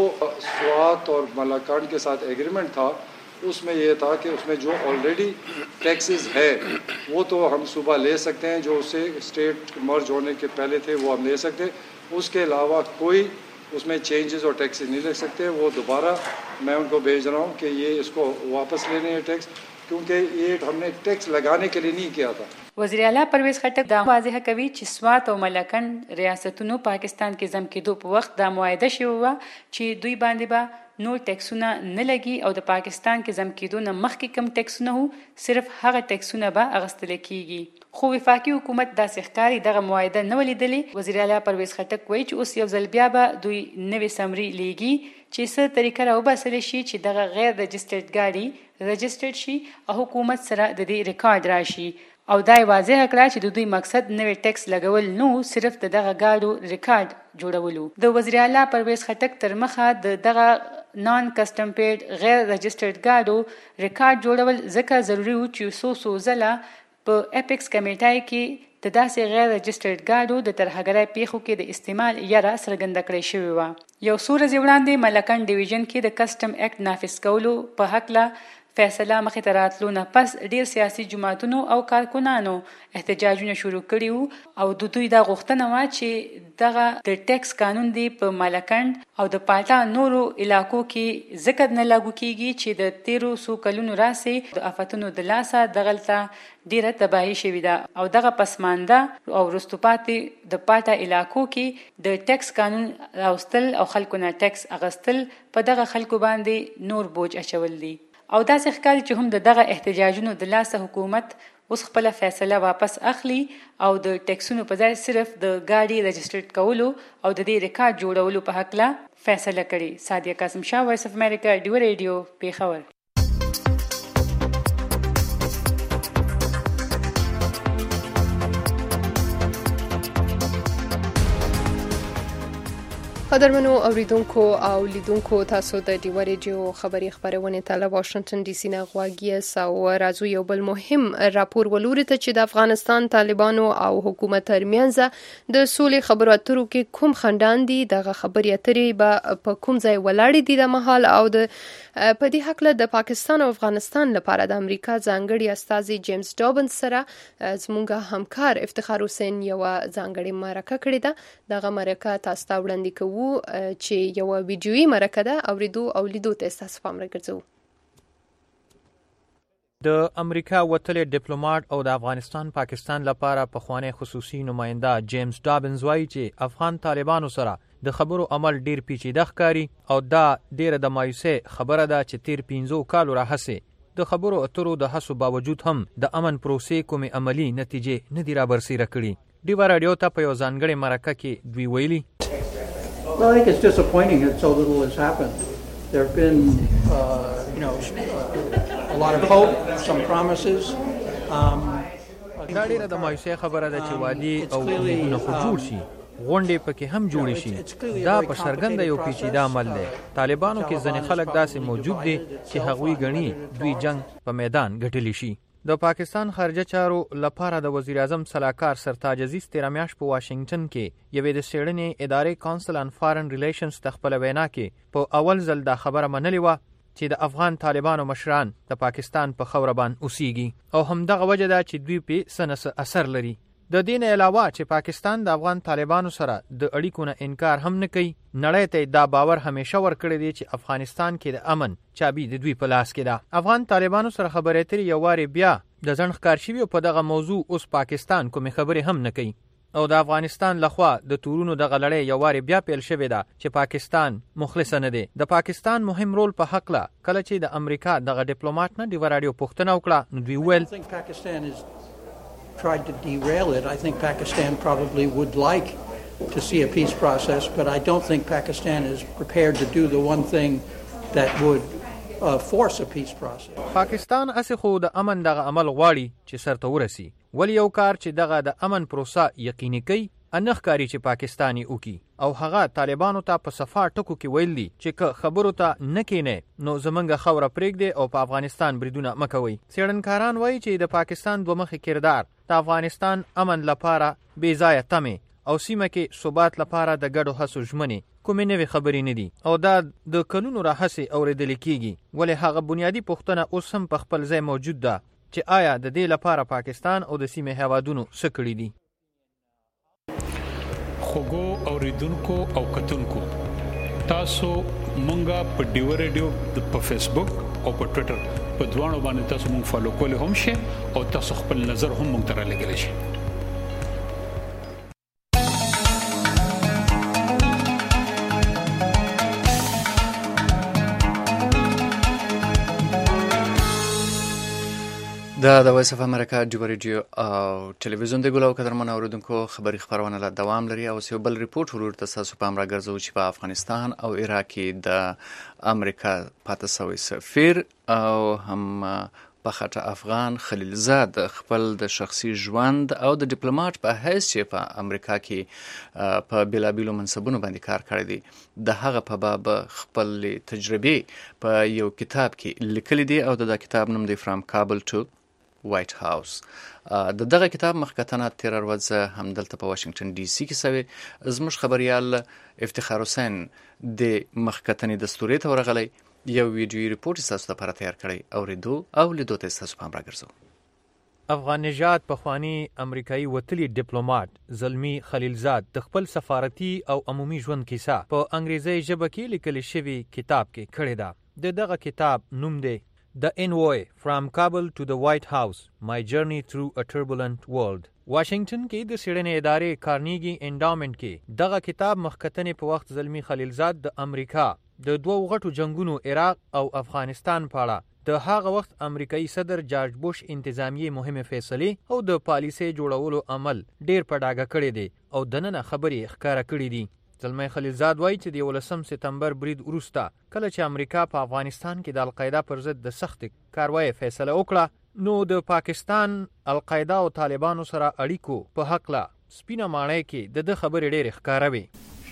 स्वात और मलाकान के साथ एग्रीमेंट था उसमें ये था कि उसमें जो ऑलरेडी टैक्सेस है वो तो हम सुबह ले सकते हैं, जो उससे स्टेट मर्ज होने के पहले थे वो हम ले सकते हैं. उसके अलावा कोई उसमें चेंजेस और टैक्सेस नहीं लग सकते. वो दोबारा मैं उनको भेज रहा हूँ कि ये इसको वापस लेने हैं टैक्स, क्योंकि ये हमने टैक्स लगाने के लिए नहीं किया था. وزیر اعلی پرویز خټک دا واضح کوي چې سوات او ملکن ریاستونو پاکستان کې ضم کېدو په وخت دا معاهده شوی و چې دوی باندې به نور ټیکسونه نه لګي او د پاکستان کې ضم کېدو نه مخکې کم ټیکسونه وو صرف هغه ټیکسونه به اغستل کیږي. خو وفاقي حکومت داسې ښکاري دغه معاهده نه ولیدلې. وزیر اعلی پرویز خټک وایي چې اوس یو ځل بیا به دوی نوې سمري لیږي چې څه طریقه راوباسل شي چې دغه غیر رجسټرډ ګاډي رجسټرډ شي او حکومت سره د دې ریکارډ راشي. او دا واضح کړه چې د دوی مقصد نوې ټیکس لګول نو صرف دغه گاډو ریکارډ جوړولو. د وزیر اعلی پرویز خټک تر مخه دغه نان کسٹم پیډ غیر رجسټرډ گاډو ریکارډ جوړول ځکه ضروری و چې څو ځله په اپیکس کمیټای کې د داسې غیر رجسټرډ گاډو د ترهګرۍ پیښو کې د استعمال یاره څرګنده کړې شوې وه. یو څو ورځې وړاندې ملکن ډیویژن کې د کسټم اکټ نافذ کولو په هکله فیصله مخې ته راتلو نه پس ډیر سیاسي جماعتونو او کارکونانو احتجاجونه شروع کړي وو او د دوی دا غوښتنه وه چې دغه د ټیکس قانون دی په مالکند او د پالټا نورو علاقو کې ځکه نه لاګو کیږي چې د 1300 کلونو راځي د آفتونو د لاسه دغلته ډیره تباہي شوې ده او دغه پسمانده او وروسته پاتې د پالټا علاقو کې د ټیکس قانون راوستل او خلکو نه ټیکس اغستل په دغه خلکو باندې نور بوج اچول دي. او داسې ښکاري چې هم دغه احتجاجونو د لاسه حکومت اوس خپل فیصله واپس اخلي او د ټیکسونو په ځای صرف د گاډي رجسټرډ کولو او د دې ریکارډ جوړولو په حق لا فیصله کړي. سادیه قاسم شاه، وایس اف امریکا، ډیو ریډیو، پیښور. قدرمنو اوریدونکو او لیدونکو، تاسو د ډیو ریډیو خبري خبرونه ته له واشنگټن ډي سي نه غواګي او راځو یو بل مهم راپور ولوري ته چې د افغانستان طالبانو او حکومت ترمنځ د سولې خبرو اترو کې کوم خندان دي دغه خبري اترې به په کوم ځای ولاړې دي د محل او د په دې حق له د پاکستان او افغانستان لپاره د امریکا ځانګړي استاذي جیمز ډابن سره زموږ همکار افتخار حسین یو ځانګړي مرکه کړې ده. دغه مرکه تاسو ته وړاندې کوو چې یو ویډیوي مرکه ده، اوریدو او لیدو ته تاسو پام راګرځو. د امریکا وتلې ډیپلوماټ او د افغانستان پاکستان لپاره پخوانی خصوصي نماینده جیمز ډابنز وایي چې افغان طالبانو سره د خبرو عمل ډیر پیچیده ښکاري او دا ډیره د مایوسۍ خبره ده چې تیر 15 کالو راهیسې د خبرو اترو د هڅو باوجود هم د امن پروسې کومې عملی نتیجې نه دي رابرسېره کړي. ډیو رادیو ته په یو ځانګړې مرکه کې دوی ویلي Well, I think it's disappointing that so little has happened. There have been, a lot of hope, some promises. دا ډیره د مایوسۍ خبره ده چې وادي او امیدونه خو جوړ شي، غونډې پکې هم جوړې شي. دا په څرګنده یو پیچیده عمل دی. طالبانو کې ځینې خلک داسې موجود دي چې هغوی ګڼي دوی جنگ په میدان ګټلی شي. د پاکستان خارجه چارو لپاره د وزیر اعظم سلاکار سرتاج عزیز تیر میاشت په واشنگټن کې یوې د څېړنې ادارې کونسل آن فارن ریلیشنز ته خپله وینا کې په اول ځل دا خبره منلې وه چې د افغان طالبانو مشران د پاکستان په خاوره باندې اوسیږي او همدغه وجه ده چې دوی پې څه نه اثر لري. د دې نه علاوه چې پاکستان د افغان طالبانو سره د اړیکو نه انکار هم نه کوي، نړۍ ته دا باور همیشه ورکړی دی چې افغانستان کې د امن چابي د دوی په لاس کې ده. افغان طالبانو سره خبرې اترې یو وارې بیا د ځنډ ښکار شوي او په دغه موضوع اوس پاکستان کومې خبرې هم نه کوي او د افغانستان لخوا د تورونو دغه لړۍ یو وارې بیا پیل شوې ده چې پاکستان مخلصه نه دی. د پاکستان مهم رول په حق له کله چې د امریکا دغه ډیپلوماټ نه ډیو رادیو پوښتنه وکړه نو دوی ویل tried to derail it. I think Pakistan probably would like to see a peace process, but I don't think Pakistan is prepared to do the one thing that would force a peace process. پاکستان اسې خو د امن دغه عمل غواړي چې سرته ورسي، ولی یو کار چې دغه د امن پروسه یقیني کوي انخ کاری چې پاکستانی وکي او هغه طالبانو ته په صفا ټکو کې ویل دي چې که خبرو ته نه کینې نو زمونږ خوره پرېږدي او په افغانستان بریدونه مکوي. څېړنکاران وایي چې د پاکستان دومخي کردار د افغانستان امن لپاره بې ځایه تمې او سیمه کې ثبات لپاره د ګډو هڅو ژمنې کومې نوې خبرې نه دي او دا د کلونو راهیسې اورېدل کېږي، ولې هغه بنیادی پوښتنه اوس هم په خپل ځای موجود ده چې آیا د دې لپاره پاکستان او د سیمې هیوادونو څه کړي دي. خوګو اوریدونکو او کتونکو تاسو مونږه په ډیو ریډیو په فیسبوک او په ټوئیټر په دوانو باندې تاسو مونږ فالو کولای هم شئ او تاسو خپل نظر هم مونږ ته رالیږلی شئ. دا د وایس اف امریکا ډیو ریډیو او ټلویزیون دی ګلو قدرمن اوریدونکو خبری خبرونه لا دوام لري او یو بل ریپورت ورته تاسو په امر ګرځو چې په افغانستان او عراق کې د امریکا پاتې شوی سفیر او هم په خاطر افغان خلیلزاد خپل د شخصي ژوند او د ډیپلوماټ په حیث چې په امریکا کې په بلابلو منصبونو باندې کار کړی دی د هغه په باب خپل تجربه په یو کتاب کې لیکل دي او د کتاب نوم دی فرام کابل ټو وایټ هاوس. د دغه کتاب مخکتنه تیر ورځ هم دلته په واشنگټن ډي سي کې سوي. زموږ خبريال افتخار حسین د مخکتنې دستوري ته ورغلی یو ویډیو ریپورت تاسو ته پر تیار کړی او ریدو او لیدو ته تاسو په امر ګرځو. افغان نژاد پخوانی امریکایي وتلی ډیپلوماټ زلمی خلیلزاد د خپل سفارتي او عمومي ژوند کیسه په انګریزي ژبه کې لیکل شوی کتاب کې کړی دا. دغه کتاب نوم دی The Envoy from Kabul to the White House, My Journey Through a Turbulent World. واشنگټن کې د څېړنې ادارې کارنیګي انډاومنټ کې دغه کتاب مخکتنې په وخت زلمی خلیلزاد د امریکا د دوه غټو جنگونو عراق او افغانستان په اړه د هغه وخت امریکایي صدر جارج بوش انتظامیه مهمه فیصله او د پالیسي جوړولو عمل ډیر په ډاګه کړی دی او دننه خبرې ښکارا کړې دي. زلمی خلیلزاد وایي چې د 11 سپتمبر برید وروسته کله چې امریکا په افغانستان کې د القاعده پر ضد د سخت کاروایی فیصله وکړه نو د پاکستان القاعده او طالبانو سره اړیکو په حق لا سپینه ماڼۍ کې د خبرې ډېر ښکارا وي.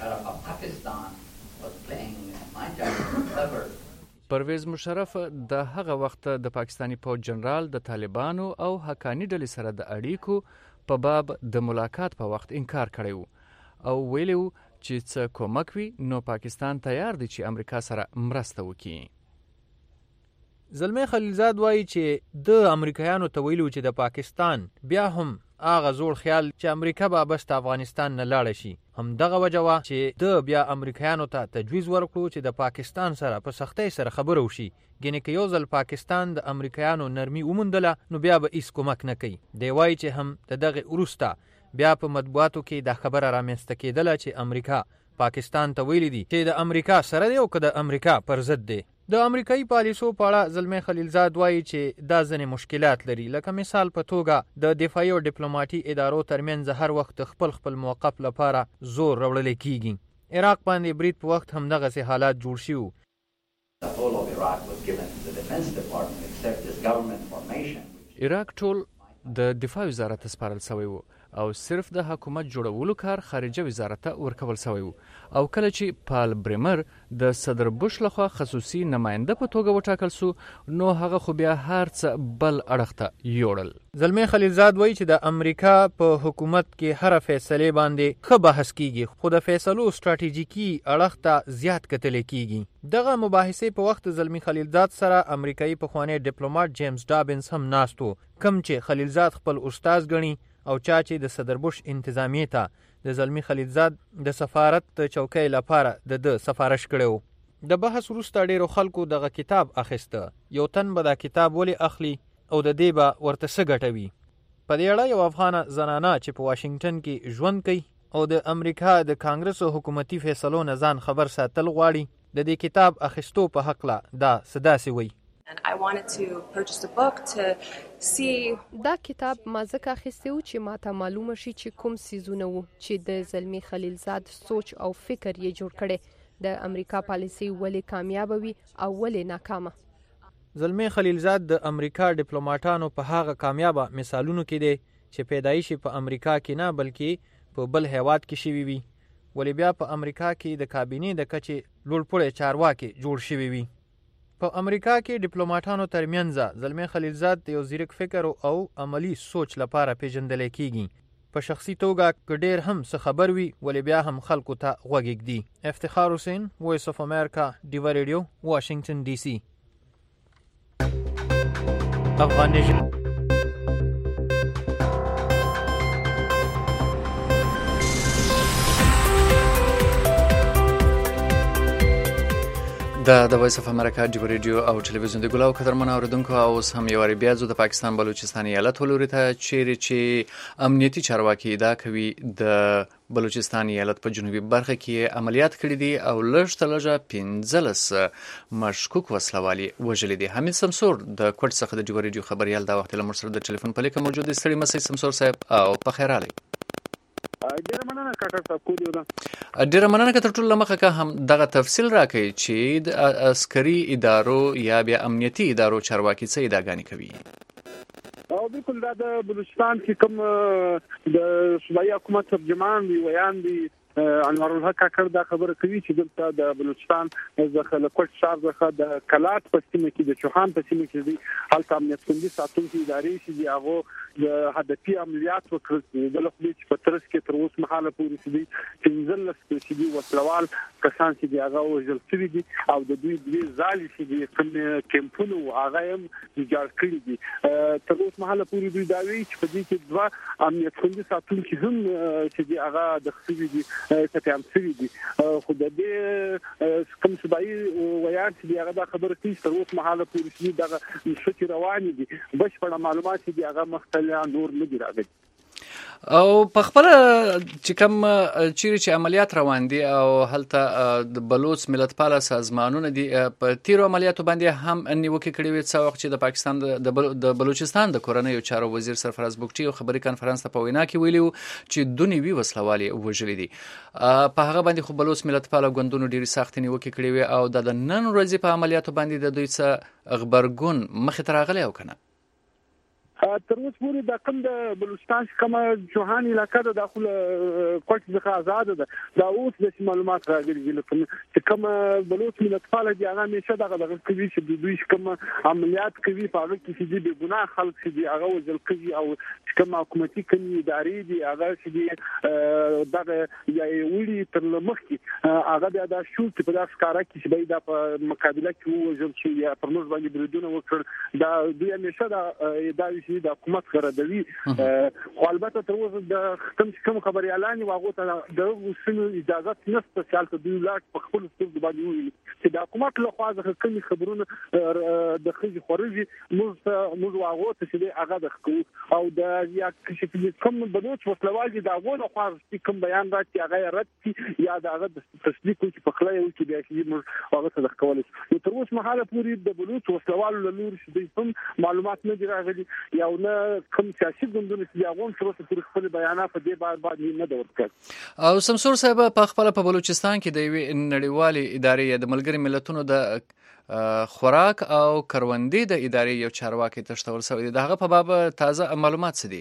پرویز مشرف د هغه وخت د پاکستانی پوځ جنرال د طالبانو او حقانی ډلې سره د اړیکو په باب د ملاقات په وخت انکار کړی او ویلو چې څه کومک وي نو پاکستان تیار دی چې امریکا سره مرسته وکړي. زلمی خلیلزاد وایي چې د امریکایانو ته ویلو چې د پاکستان بیا هم هغه زوړ خیال چې امریکا به بس افغانستان نه لاړ شي هم دغه وجه وا چې د بیا امریکایانو ته تجویز ورکړو چې د پاکستان سره په سختۍ سره خبرو وشي ګینه کې یو ځل پاکستان د امریکایانو نرمي ومندله نو بیا به هیڅ کومک نه کوي. دی وایي چې هم دغه وروسته بیا په مطبوعاتو کې د خبره رامنځته کېدله چې امریکا پاکستان ته ویلي دي چې د امریکا سره دی او که د امریکا پر ضد دی. د امریکایي پالیسو په اړه زلمی خلیلزاد وایي چې دا ځینې مشکلات لري، لکه مثال په توګه د دفاعي او ډیپلوماټي ادارو ترمنځ هر وخت خپل موقف لپاره زور راوړل کیږي. عراق باندې برید په وخت هم دغسې حالات جوړ شوي. عراق ټول د دفاع وزارت سپارل شوی و او صرف د حکومت جوړولو کار خارجه وزارت ورکول شوی و او کله چې پال برمر د صدر بوش لخوا خصوصي نماینده په توګه وټاکل سو نو هغه خو بیا هر څه بل اړخ ته یوړل. زلمی خلیلزاد وایي چې د امریکا په حکومت کې هر فیصله باندې ښه بحث کیږي خو د فیصلو ستراتیژیکي اړخ ته زیات کتل کیږي. دغه مباحثه په وخت زلمی خلیلزاد سره امریکایي پخوانی ډیپلوماټ جیمز ډابنز هم ناستو کم چې خلیلزاد خپل استاد ګڼي او چا چې د صدر بوش انتظامیه ته د زلمی خلیلزاد د سفارت چوکۍ لپاره د سفارش کړو. د بحث وروسته ډیرو خلکو دغه کتاب اخیسته. یو تن به دا کتاب ولې اخلي او د دې به ورته څه ګټوي. په دې اړه یو افغانه زنانه چې په واشنگټن کې ژوند کوي او د امریکا د کانګرس او حکومتي فیصلو نه ځان خبر ساتل غواړي د دې کتاب اخیستو په حق لا دا صداسي وي. And I wanted to purchase the book to دا کتاب ما ځکه اخیستی و چې ماته معلومه شي چې کوم څیزونه وو چې د زلمی خلیلزاد سوچ او فکر یې جوړ کړي، د امریکا پالیسي ولې کامیابه وي او ولې ناکامه. زلمی خلیلزاد د امریکا ډیپلوماټانو په هغه کامیابه مثالونو کې دی چې پیدایش په امریکا کې نه بلکې په بل هیواد کې شوي وي، ولې بیا په امریکا کې د کابینې د کچې لوړپوړی چارواکي جوړ شوي وي. په امریکا کې ډیپلوماټانو ترمنځ زلمی خلیلزاد د یو ځیرک فکر او عملی سوچ لپاره پیژندل کیږي. په شخصي توګه که ډیر هم څه خبر وي ولې بیا هم خلکو ته غوږ ږدي. افتخار حسین، وایس اف امریکا، ډیوا ریډیو، واشنگټن ډي سي. افغانستان د وایس اف امریکا ډیوا ریډیو او ټلویزیون د ګلاو قدرمن اوریدونکو اوس هم یو بیا زو د پاکستان بلوچستان ایالت ولوري ته چیرې چې امنیتي چارواکي ادعا کوي د بلوچستان ایالت په جنوبي برخه کې عملیات کړي دي او لږ تر لږه 15 مشکوک وسلوالي وژلي دي. حمید سمسور د کوټ څخه د ډیوا ریډیو خبريال دا وخت له مر سره د ټلیفون په لیکه موجود ستړي مسي سمسور صاحب او په خیر علي. ډیره مننه کاکا صاحب کولیو دا. ډیره مننه که تر ټولو لمخه که هم دغه تفصیل راکړي چې د عسکري ادارو یا بیا امنیتي ادارو چارواکي څه ادعاګانې کوي. او بالکل دا د بلوچستان کې کوم د صوبایي حکومت ترجمان دی ویان دی انوار الحق کاکر دا خبره کوي چې دلته د بلوچستان ځخه کوټ شهر ځخه د کلات په سیمه کې د چوهان په سیمه کې دي حالت امنیت خوندي ساتونکي ادارې چې هغه د هدفي عملیات وکړي د لخوا چې په ترڅ کې تر اوسه مهاله پورې سي 15 چې دی وسلوال کسان چې هغه وژل شوي دي او د دوی ځالي چې دي کوم کمپونو هغه هم جوړ کړی دي. تر اوسه مهاله پورې دوی دا وی چې په دې کې دوه امنیت خوندي ساتونکي هم چې دی هغه د خصوصي دي ته هم سوي دي. خو د دې کوم صوبایي ویان چې هغه دا خبره کوي تر اوسه مهاله پورې چې دغه نشته روان دي بشپړ معلومات چې هغه مختلف نور نه دي راغلي. او په خپل چې کوم چیرې چې عملیات روان دي او هلته د بلوچ ملتپال سازمانونه دي په تیرو عملیاتو باندې هم نیوکه کړې وي څو وخت چې د پاکستان د بلوچستان د کورنیو چارو وزیر سرفراز بوکټي خبري کانفرنس ته په وینا کې ویلي چې دونی وی وسلوالي وژلي دي. په هغه باندې خو بلوچ ملتپال غوندونو ډیري سخت نیوکه کړې وي او د نن ورځې په عملیاتو باندې د دوی څخه خبرګون مخ ته راغلی او کنه. تر اوسه پورې د کوم د بلوچستان کومه جوهان علاقه د داخله کوټ څخه آزاد ده دا اوس د معلومات راغلي چې کوم بلوچ ملتپال دي هغه نشه دغه کوي چې دوی کوم عملیات کوي په هغه کې چې د ګناه خلک چې هغه وزل کوي او کوم حکومتي کوي ادارې دي هغه چې دغه یا ویلي تر مخکې هغه د شو چې په داس کارا کې چې د مقابله کې وژل شي یا پر موږ باندې بریدونه وکړ دا دوی نشه دا د حکومت غردوي. خو البته تر اوسه د کوم خبري اعلان واغو ته د وسنو اجازه نشته چې دوی لاټ په خپل سترګو باندې وي چې د حکومت له خوا ځکه کوم خبرونه د خځې خورجي موږ واغو ته چې هغه د خو او د یا چې کوم بلوچ وسلوال دي دا غو له خوا کوم بیان راځي هغه رد یا دا هغه د تصدیق کوي په خلای او چې بیا چې موږ هغه څه کولای تر اوسه مهاله پوری د بلوچ وسلوال له لور چې هم معلومات نه دي راغلي یا نه کوم سیاسي ګوندونه چې هغه هم تر اوسه خپل بیانات په دې باندې نه ورکړ. او سمسور صاحب په خپل په بلوچستان کې د نړیوالې ادارې د ملګری ملتونو د خوراک او کروندې د ادارې یو چارواکي تشتول شوی دی دغه په باب تازه معلومات څه دي؟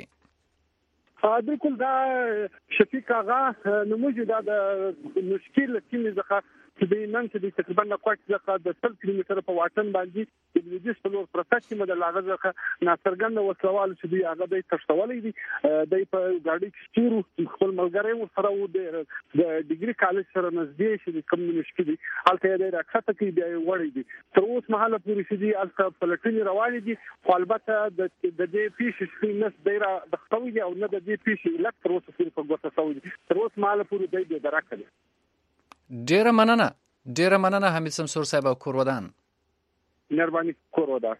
بالکل دا شفیق آغا نموذج دا د مشکل کې ځکه چې د نن چې تقریبا کوټ ځخه د 100 کیلومتر په واټن باندې د لویدیس په لور پروسس مده لاغه ځخه ناصرګند وسوال چې دی هغه د تشتولې دي د په ګاډي کې خپل ملګری سره و د ډیګري کالج سره نږدې چې کوم مشکل دي حالته د راکټه کې دی وړي دي تر اوسه مهاله پوری چې دی الته پلټنې روان دي خو البته د دې پیښې سپینس ډیره د خوي او نه د دې پیښې الکتر اوسه په ګوته سوي تر اوسه مهاله پوری دی درکړي. ډیره مننه حمید سمسور صاحب او کور ودان. مهرباني کور ودان.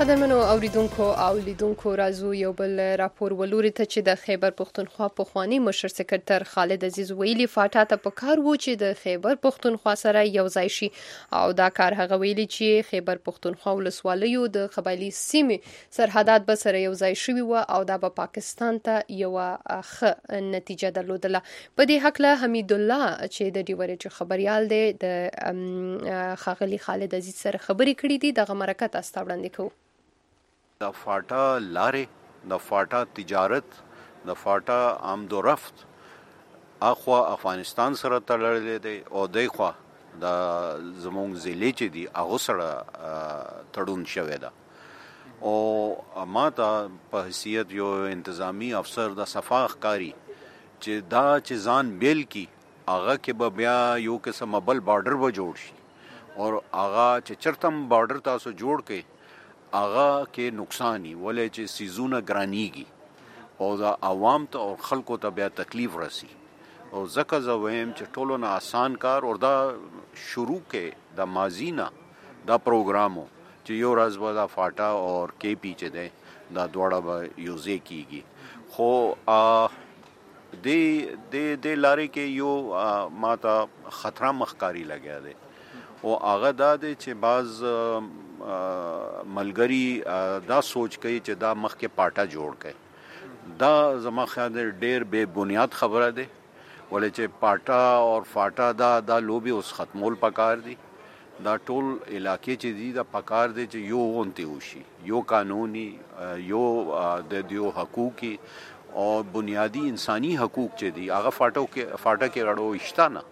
قدرمنو اوریدونکو او لیدونکو راځو یو بل راپور ولوري ته چې د خیبر پښتونخوا پخوانی مشر سکرټر خالد عزیز ویلي فاټا ته پکار وو چې د خیبر پښتونخوا سره یو ځای شي او دا کار هغه ویلي چې خیبر پښتونخوا ولسوالیو د قبایلی سیمې سرحدات به سره یو ځای شوي و او دا به پاکستان ته یو ښه نتیجه درلودله. په دې هکله حمید الله چې د ډیورېډیو خبريال دی د ښاغلي خالد عزیز سره خبرې کړې دي دغه مرکه تاسو ته وړاندې کوو. د فاټا لارې د فاټا تجارت د فاټا آمد و رفت اخوا افغانستان سره تړلې دی او دغه د زموږ ضلع چې دی هغه سره تړون شوی ده او ما ته په حیثیت یو انتظامی افسر د صفاخ کاری چې دا چې ځان بیل کی هغه کې به بیا یو قسم بل بارډر به جوړ شي او هغه چې چرتم بارډر تاسو جوړ کې هغه کې نقصانی ولې چې سیزونه ګرانیږي او دا عوام ته او خلکو ته بیا تکلیف رسی او ځکه زه وایم چې ټولو نه آسان کار او دا شروع کې د مازینا دا پروګرامو چې یو ورځ به دا فاټا او کې پی چې ده دا دواړه به یوځای کیږي خو د لارې کې یو ماته خطره مخکاری لګیا دی او هغه دا دی چې بعض ملګری دا سوچ کوي چې دا مخکې پاټا جوړ کړي دا زما خیال ډېر بے بنیاد خبره ده ولې چې پاټا او فاټا دا لوبي اوس ختمول پکار دي دا ټول علاقې چې دي دا پکار دي چې یو غونتی وشي یو قانوني یو د دیو حقوقي او بنیادی انساني حقوق چې دي هغه فاټا کې غړو اشتانه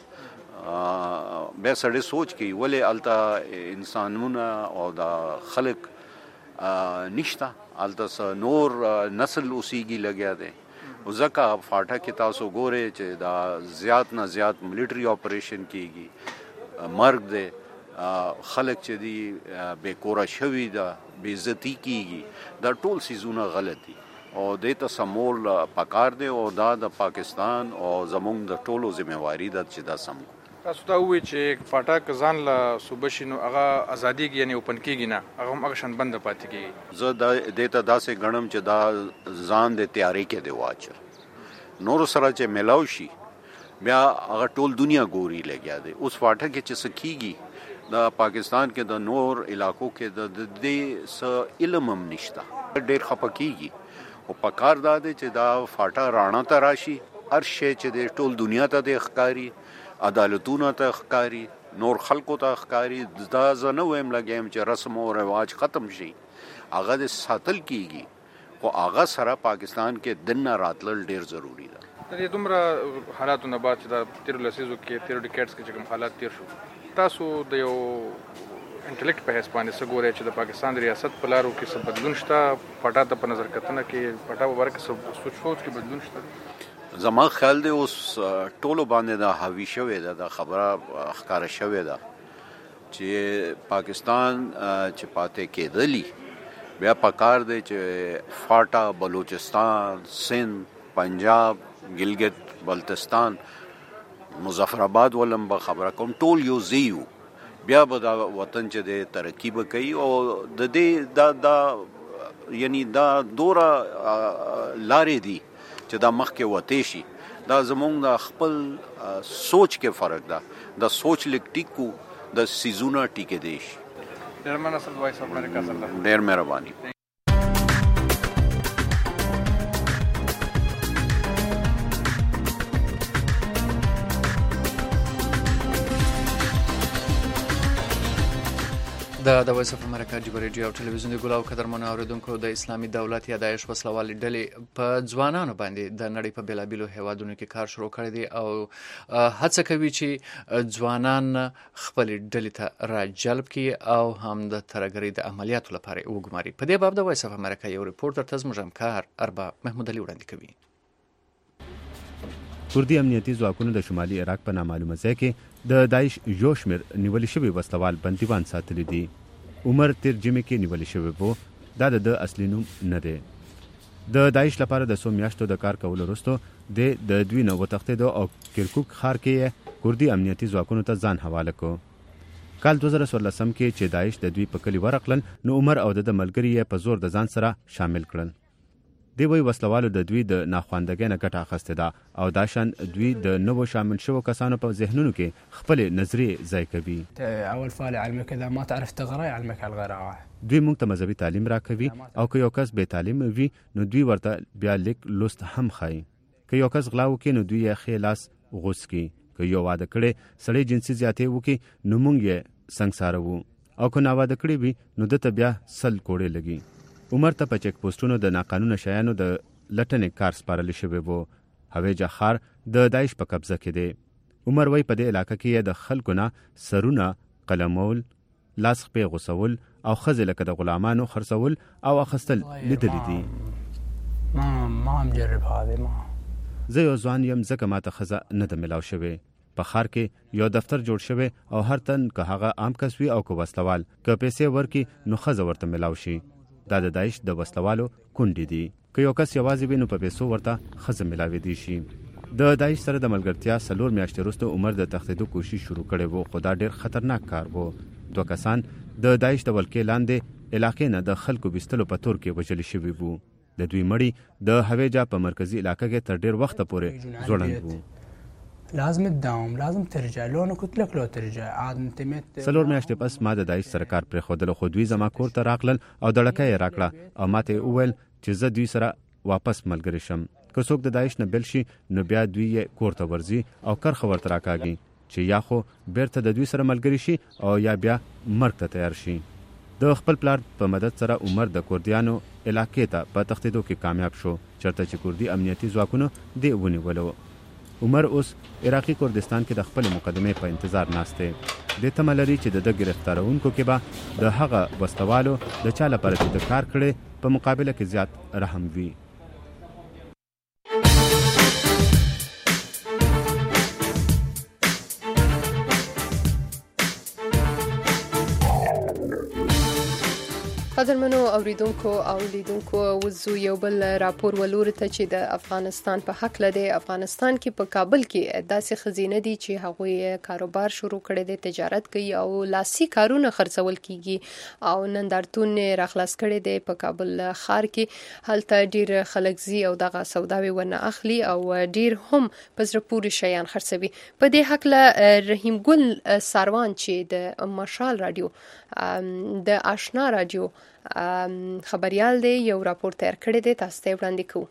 بیا سړی سوچ کوي ولې الته انسانونه او دا خلق نشته الته نور نسل اوسیږي لګیا دی ځکه فاټا کې تاسو ګورئ چې دا زیات نه زیات ملټري اپریشن کیږي مرګ دی خلق چې دی بے کوره شوي دا بے عزتی کیږي دا ټول سیزونه غلط دي او دې ته سمول پکار دی او دا د پاکستان او زموږ د ټولو ذمہواری ده چې دا سم تاسو ته وی چې فاټا کزان لا صوبه شنو هغه ازادي کې یعنی اوپن کیږي نه هغه هم هغه شان بند پاتې کیږي زه د دې ته داسې غنم چې دا ځان د تیاری کې دی واچ نور سره چې ملاو شي بیا هغه ټول دنیا ګوري لګیا دی اوس فاټا کې چې سکیږي د پاکستان کې د نور علاقو کې د دې س علم هم نشته ډېر خپکیږي او پکار دا دی چې دا فاټا راڼه ته راشي هر شی چې د ټول دنیا ته د ښکاری عدالتونه ته ښکاری نور خلکو ته ښکاری دا زنه ویم لګیم چې رسم او رواج ختم شي هغه د ساتل کیږي خو هغه سره پاکستان کې دن راتلل ډیر ضروری ده د دومره حالاتو نه بعد چې دا 13 لسیزو کې 13 ډیکیډز کې کوم حالات تیر شو تاسو د یو انټلیکټ په هسپانیا سره ګورئ چې د پاکستان ریاست په لارو کې څه بدلون شته پټا ته په نظر کتنه کې پټا ورکه څه سوچ کې بدلون شته زما خیال دی اوس ټولو باندې دا حاوی شوی ده دا خبره ښکاره شوی ده چې پاکستان چې پاتې کېدلی بیا پکار دی چې فاټا بلوچستان سندھ پنجاب ګلګت بلتستان مظفرآباد ولم به خبره کوم ټول یو زیو بیا به دا وطن چې د ترقی به کوي او د دې دا یعنی دا دوره لارې دي چې دا مخکې وته شي دا زمونږ د خپل سوچ کې فرق ده د سوچ لیک ټیکو د سیزونه ټیکې دی شي ډېر مناسب وایي صاحب باندې کار سره ډېر مهرباني د وایس اف امریکا جبرېډیو او ټلویزیون د ګلاو قدرمنو اوریدونکو د اسلامي دولت یا داعش وسلوال ډلې په ځوانانو باندې د نړۍ په بیلابیلو هیوادونو کې کار شروع کړی دی او هڅه کوي چې ځوانان خپل ډلې ته راجلب کړي او هم د ترهګرۍ د عملیاتو لپاره وګماري. په دې باب د وایس اف امریکا یو ریپورټر ته زموږ همکار ارباب محمود علي وړاندې کوي. کردي امنیتي ځواکونو د شمالي عراق په نامعلومه ځای کې د داعش یو شمېر نیول شوي وسلوال بندیوان ساتلي دي. عمر تیر جمعې کې نیول شوی وو دا د اصلي نوم نه دی. د داعش لپاره د 100 میاشتو د کار کولو وروسته د دوی نه وتښتېد او کرکوک ښار کې کردي امنیتي ځواکونو ته ځان حواله کړ. کال 2014 کې چې داعش د دوی په کلی ورغلل نو عمر او د ملګری یې په زور د ځان سره شامل کړل. دی وی وسلوالو د دوی د ناخواندګۍ نه ګټه اخیستې ده او دا شان دوی د نوو شامل شوو کسانو په ذهنونو کې خپل نظریې ځای کوي. اول فال علمك اذا ما تعرف تقرا يعلمك القراءه. دوی موږ ته مذهبي تعلیم راکوي او که یو کس بې تعلیم وي نو دوی ورته بیا لیک لوست هم ښایي. که یو کس غلا وکړي نو دوی یې ښې لاس غوڅ کړي. که یو واده کړی سړی جنسي زیاتې وکړي نو موږ یې سنګساروو او که ناواده کړی وي نو دته بیا سل کوړې لګي. عمر ته په چک پوسټونو د ناقانونه شیانو د لټنې کار سپارل شوی وو. هویجه ښار د داعش په قبضه کې دی. عمر وی په دې علاقه کې د خلکو نه سرونه قلمول، لاس خپې غوڅول او ښځې لکه د غلامانو خرڅول او اخیستل لیدلی دي. ما مجرب هذه ما زه یو ځوان یم ځکه ماته ښځه نه ده میلاو شوې. په ښار کې یو دفتر جوړ شوی او هر تن که هغه عام کس وي او که وسلوال که پیسې ورکړي نو ښځه ورته میلاو شي. دا د داعش د وسلوالو کونډې دي. که یو کس یوازې وي نو په پیسو ورته ښځه میلاوېدی شي. د داعش سره د ملګرتیا 4 میاشتې وروسته عمر د تښتېدو کوشش شروع کړی و، خو دا ډېر خطرناک کار و. 2 کسان د داعش د ولکې لاندې علاقې نه د خلکو بیستلو په تور کې وژل شوي وو. د دوی مړي د هویجا په مرکزي علاقه کې تر ډېر وخته پورې ځوړند وو. لازم تداوم، لازم ترجع. لو انا قلت لك لو ترجع عاد انت مت 4 میاشتې پس ما د داعش سره کار پرېښودلو، خو دوی زما کور ته راغلل او دړکه یې راکړه او ما ته وویل چې زه دوی سره واپس ملګری شم. که څوک د داعش نه بیل شي نو بیا دوی یې کور ته ورځي او کرخه ورته راکاږي چې یا خو بیرته د دوی سره ملګری شي او یا بیا مرګ ته تیار شي. د خپل پلار په مدد سره عمر د کوردیانو علاقې ته په تښتېدو کې کامیاب شو، چېرته چې کوردي امنیتي ځواکونو دې ونیولو. عمر اوس عراقي کردستان کې د خپل مقدمې په انتظار ناست دی. دې تمه لري چې د ګرفتارونکو کې به د هغه وسلوالو د چا لپاره چې د کار کړی په مقابله کې زیات رحم وي. قدرمنو اوریدونکو او لیدونکو وزو یو بل راپور ولور ته چې د افغانستان په حق لدی. افغانستان کې په کابل کې داسې خزینه دي چې هغوی کاروبار شروع کړی دی، تجارت کوي او لاسي کارونه خرڅول کیږي او نندارتون راخلاص کړی دی په کابل ښار کې. هلته ډیر خلک زی او دغه سوداوي ونه اخلي او ډیر هم په زړه پورې شیان خرڅوي. په دې حق له رحیم ګل ساروان چې د مشال رادیو د آشنا رادیو خبريال دی یو راپور تیار کړی دی، تاسو ته وړاندې کوو.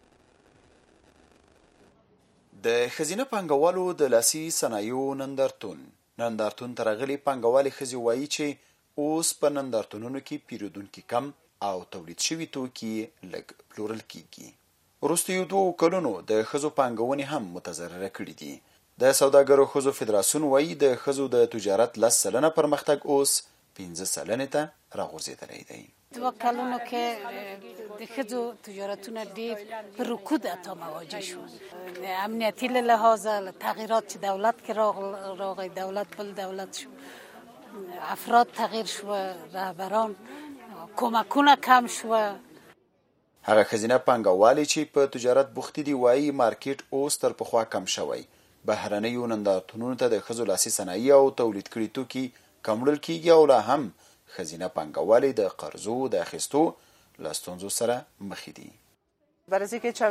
د خزینه پانګوالو د لاسي صنایعو نندارتون ترغلي پانګوالي خزي وایي چې اوس په نندارتونونو کې پیرودونکو کم او تولید شوي توکي لږ پلورل کیږي. وروسته یو 2 کلونو د خزو پانګونې هم متضرره کړي دي. د سوداګرو خزو فدراسیون وایي د خزو د تجارت 10% پرمختګ اوس 15% ته راغورځېدلی دی. 2 کلونو کې د ښځو تجارتونه ډېر په رکود اتا مواجه شو. امنیتي له لحاظه تغییرات چې دولت کې راغی، دولت بل دولت شو، افراد تغییر شو، رهبران کمکونه کم شو. هغه خزینه پانګوالي چې په تجارت بوختي دي وایي مارکیټ اوس تر پخوا کم شوی. بهرنیو نندارتونونو ته د ښځو لاسي صنایع او تولید کړي توکي کم وړل کیږي او لا هم خزینه پانګوالي د قرضو د اخیستو له ستونزو سره مخ دي. دا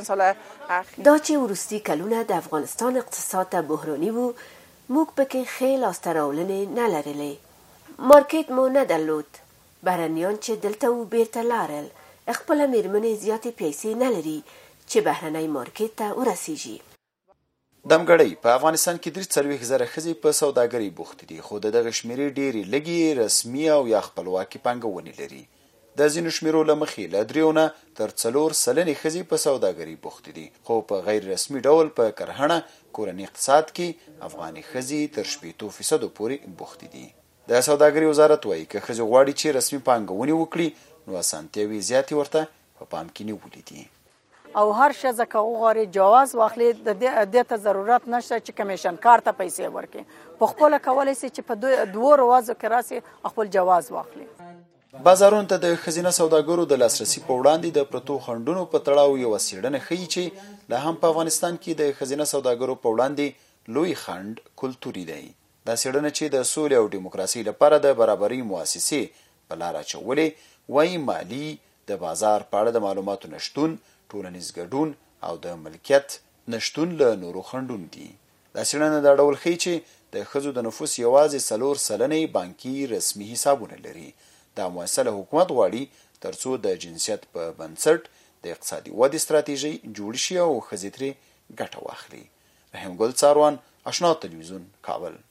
چې وروستي کلونه د افغانستان اقتصاد ته بحراني وو، موږ پکې ښې لاسته راوړنې نه لرلې. مارکیټ مو نه درلود. بهرنیان چې دلته وو بیرته لاړل. خپله میرمنې زیاتې پیسې نه لري چې بهرنی مارکیټ ته ورسیږي. دمګړی په افغانستان کې 43,000 ښځې په سوداګرۍ بوخت دي، خو دغه شمیرې ډېرې لږې رسمي او یا خپلواکي پانګونې لري. د ځینو شمیرو له مخې له 3 تر 4 سلنې ښځې په سوداګرۍ بوخت دي، خو په غیر رسمي ډول په کرهڼه کورني اقتصاد کې افغاني ښځې تر 80% پورې بوخت دي. د سوداګرۍ وزارت وایي که ښځې غواړي چې رسمي پانګونې وکړي نو اسانتیاوې زیاتې ورته په پام کې نیولې دي. او هر ښځه که وغواړي جواز واخلي، د دې ته ضرورت نشته چې کمیشن کار ته پیسې ورکړي. په خپله کولی شي چې په 2 ورځو کې راسي خپل جواز واخلي. بازارونو ته د ښځینه سوداګرو د لاسرسي په وړاندې د پرتو خنډونو په تړاو یوه څېړنه ښیي چې لا هم په افغانستان کې د ښځینه سوداګرو په وړاندې لوی خنډ کلتوري دی. دا څېړنه چې د سولې او ډیموکراسۍ لپاره د برابرۍ مؤسسې په لار اچولې وایي مالي د بازار په اړه د معلوماتو نشتون، ټولنیز ګډون او د ملکیت نشتون له نورو خنډونو دي. دا څېړنه دا ډول ښیي چې د ښځو د نفوس یوازې 4% بانکي رسمي حسابونه لري. دا مؤسسه له حکومت غواړي ترڅو د جنسیت په بنسټ د اقتصادي ودې ستراتیژي جوړ شي او ښځې ترې ګټه واخلي. رحیم ګل څاروان، آشنا تلویزیون، کابل.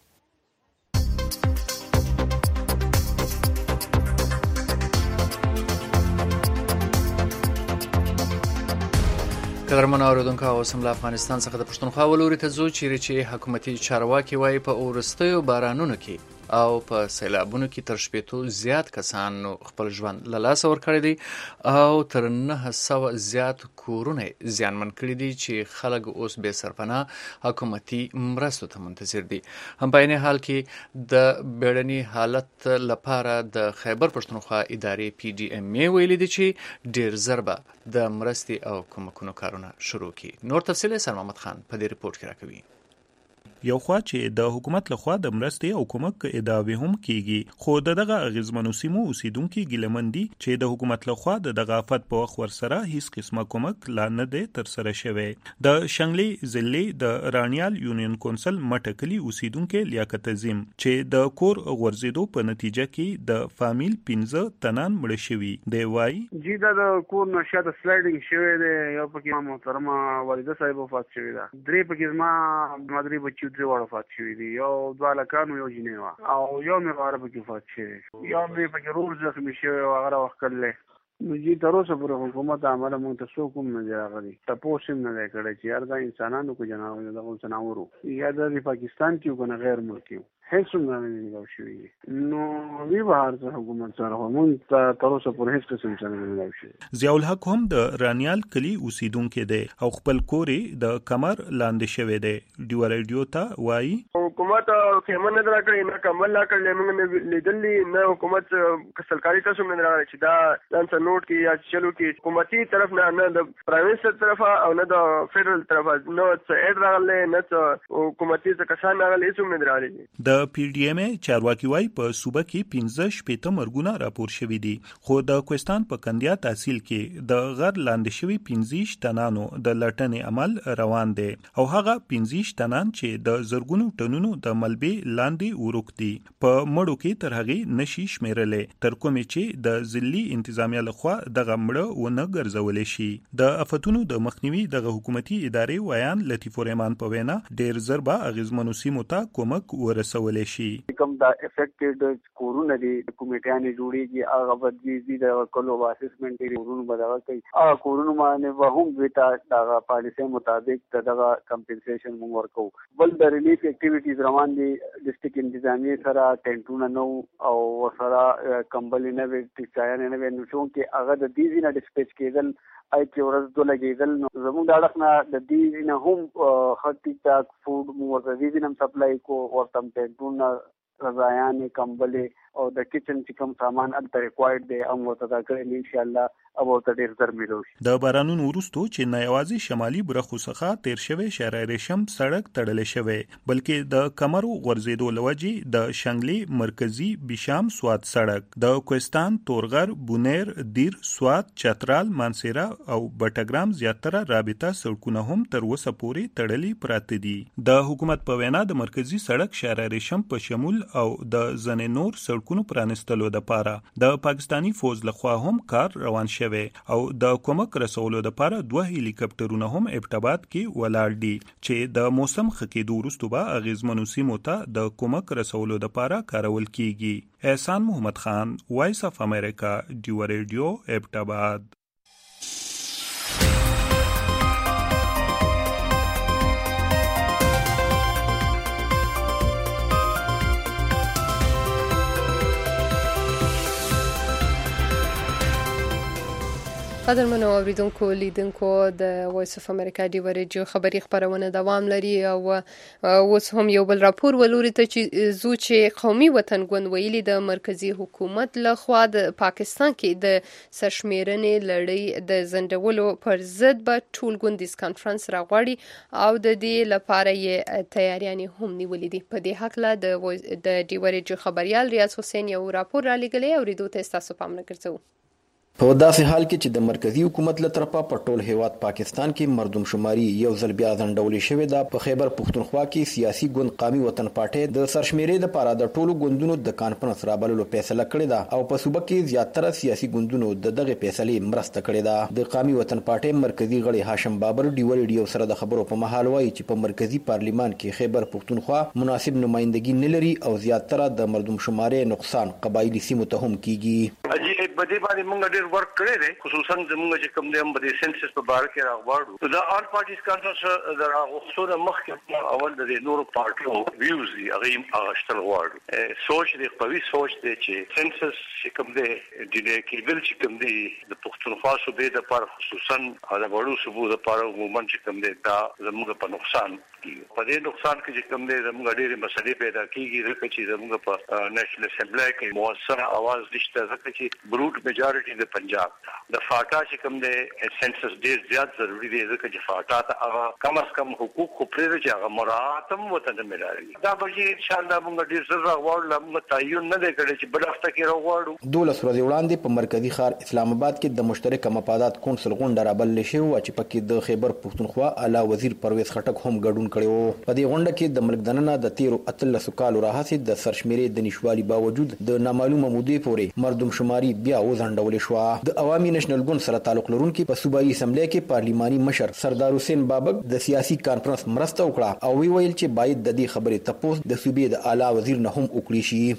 قدرمن اوریدونکو، اوس هم له افغانستان څخه د پښتونخوا ولوري ته ځو چیرې چې حکومتي چارواکي وایي په وروستیو بارانونو کې او په سیلابونو کې تر 80 زیات کسانو خپل ژوند له لاسه ورکړی دی او تر 900 زیات کورونه زیانمن کړي دي چې خلک اوس بې سرپناه حکومتي مرستو ته منتظر دي. هم په عین حال کې د بیړني حالت لپاره د خیبر پښتونخوا ادارې PDMA ویلي دي چې ډیر زر به د مرستې او کومکونو کارونه شروع کړي. نور تفصیل یې سر محمد خان په دې ریپورت کې راکوي. یو خوا چې د حکومت لخوا د مرستې او کومک ادعاوې هم کیږي، خو دغه اغیزمنو سیمو اوسیدونکو ګیلمن دي چې د حکومت لخوا دغه آفت په وخت ورسره هیڅ قسمه کومک لا نه دی تر سره شوی. د شنګلې ضلع د رانیال یونین کونسل مټکلی اوسیدونکو لیاقت عظیم چې د کور غورځېدو په نتیجه کې د فامیل 15 تنان مړ شوي دی وایي چې د کور نشه د سلایډینګ شوی دی. یو پکې محترمه والده صاحب وفات شوی ده، درې پکې ما مدري بچي درې واړه وفات شوي دي، یو 2 لکانو یو جنې وه او یو مې غاره پکې وفات شوی، یو مې پکې رور زخمي شوی او هغه راوخت کړلی. نو جی تر اوسه پورې حکومت عمله مونږ ته څوک هم نه دی راغلی، تپوس هم نه دی کړی چې یار دا انسانانو کو دغه ځناورو یا د پاکستان کې کنه غیر ملکي هیڅ هم نه دی شوی. نو وی بهر څخه حکومت سره مونږ ته تر اوسه پورې هیڅ قسم څه نه دی شوی. ضیاء الحق هم د رانیال کلی اوسیدونکو دی او خپل کورې د کمر لاندې شوی دی. ډیو ریډیو ته وایي حکومت خیمه نه راکړي، نه کمل لا کړل، موږ لیدلې نه حکومت سرکاري تاسو نه راغلی چې دا لاندې نوٹ کې یا چلو کې حکومتي طرف نه د پرایویت طرفه او نه د فدرال طرفه نو څه اډ راغلی، نه څه حکومتي څه کسان راغلي، هیڅ هم نه راغلي. د PDMA چارواکي وايي په صوبه کې 15 مرګونه راپور شوي دي، خو د کوهستان په کندیا تحصیل کې د غر لاندې شوي 15 تنانو د لټنې عمل روان دی او هغه 15 تنان چې د زرګونو ټنونو د ملبې لاندې ورک دي په مړو کې تر هغه نشي شمیرلې تر کومې چې د ځلي انتظامیه لخوا دغه مړه ونه ګرځولې شي. د افتونو د مخنیوي دغه حکومتي ادارې ویان لطیف الرحمن په وینا ډیر زر به اغیزمنو سیمو ته کومک ورسولې شي. کوم دا افیکټډ کورونه دي کومیټیانې جوړیږي هغه بدوي د کلو اسسمنټ دی کورونه بداوه کوي، هغه کورونه باندې به هم ویتا دغه پالیسي مطابق دغه کمپنسیشن موږ ورکو. بل د ریلیف اکټیویټیز روان دي، ډسټریکټ انتظامیه سره ټینټونه نو او سره کمبل نه وي ټیچایان نه وي، نو چې هغه د دې نه ډسپیچ کېدل آی چې ورځ دوه لګېدل. نو زموږ د اړخ نه د دې نه هم خطي تاک فوډ مو ورته دې نه سپلای کو ورته ټینټونه رضایانې کمبلې او د کچن چې کوم سامان الته ریکوایرډ دی هم ورته دا کړی ان شاء الله او ورته ډیر زر ملو شي. د بارانونو وروسته چې نه یوازې شمالي برخو څخه تیر شوی شهر ریشم سړک تړل شوی بلکې د کمرو غورځېدو لوجې د شنګلي مرکزی بشام سواد سړک د کوهستان تورغر بونیر دیر سواد چترال مانسیرا او بټګرام زیاتره رابطه سړکونه هم تر اوسه پورې تړلي پراته دي. د حکومت په وینا د مرکزی سړک شهر ریشم په شمول او د ځنې نور سړکونو پرانستلو لپاره د پاکستانی فوج لخوا هم کار روان شوی او د کومک رسولو لپاره 2 هلیکاپټرونه هم ابټاباد کې ولاړ دي چې د موسم خکېدو وروسته به اغیزمنو سیمو ته د کومک رسولو لپاره کارول کیږي. احسان محمد خان، وایس اف امریکا، ډیو ریډیو، ابټاباد. قدرمنو اوریدونکو لیدونکو د وایس اف امریکا دی ورجو خبری خبرونه دوام لري او اوس هم یو بل راپور ولوري ته چې قومي وطن ګوند ویلي د مرکزی حکومت له خوا د پاکستان کې د سرشمیرنې لړۍ د زندولو پر ضد به ټول ګوندیز کانفرنس راغواړي او د دې لپاره یې تیاریانې هم نیولې دي. په دې حق د دی ورجو خبريال ریاض حسین یو راپور را لګلې اوریدو ته تاسو پام نه کړئ. په داسې حال کې چې د مرکزی حکومت له طرفه په ټول هیواد پاکستان کې مردم شماري یو ځل بیا ځنډولې شوې ده، په خیبر پښتونخوا کې سیاسي ګوند قومي وطن پارټي د سرشمیرې لپاره د ټولو ګوندونو د کانفرنس رابللو فیصله کړې ده او په صوبه کې زیاتره سیاسي ګوندونو دغه فیصلې مرسته کړې ده. د قومي وطن پارټي مرکزی غړي هاشم بابر ډیو ریډیو سره د خبرو په مهال وایي چې په مرکزی پارلیمان کې خیبر پښتونخوا مناسب نمائندګي نه لري او زیاتره د مردم شمارې نقصان قبایلی سیمو ته هم کیږي. اجي په دې باندې موږ ډېر ورک کړی دی، خصوصا زموږ چې کوم دی هم د سنسس په باره کې راغواړو. دا آل پارټیز کانفرنس د راغوښتنه مخکې اول د نورو پارټیو ویوز دي هغه اغشتل غواړو. سوچ دی قوي سوچ دی چې سنسس چې کوم دی د کېدل چې کوم دی د پښتونخوا صوبې د لپاره خصوصا د وړو صوبو د لپاره عموما چې کوم دی دا زموږ په نقصان کیږي. په دې نقصان کې چې کوم دی زموږ ډېرې مسلې پیدا کیږي ځکه چې زموږ په نېشنل اسمبلی کې موثر आवाज نشته ځکه چې بروټ میجارټي د پنجاب د فاټا چې کوم دی سنسس ډېر زیات ضروری دی ځکه چې فاټا ته هغه کم از کم حقوق خو پرې چې هغه مراعات هم ورته نه ملایي. دا به ان شاء الله موږ ډېر زر راغواړو، موږ تعین نه دی کړی چې بل هفته کې راغواړو. 12 ورځې وړاندې په مرکزی ښار اسلام آباد کې د مشترک مفادات کونسل غونډه رابللې شوې وه چې پکې د خیبر پښتونخوا اعلی وزیر پرویز خټک هم ګډون کړی و. په دې غونډه کې د ملک دننه د 13 کالو راهیسې د سرشمیرې د نشوالي باوجود د نامعلومه مودې پورې مردم شماري بیا وځنډولې شوه. د عوامي نېشنل ګوند سره تعلق لرونکي په صوبایي اسمبلی کې پارلیماني مشر سردار حسین بابک د سیاسي کانفرنس مرسته وکړه او ویل چې باید د دې خبرې تپوس د صوبې د اعلی وزیر نه هم وکړي شي.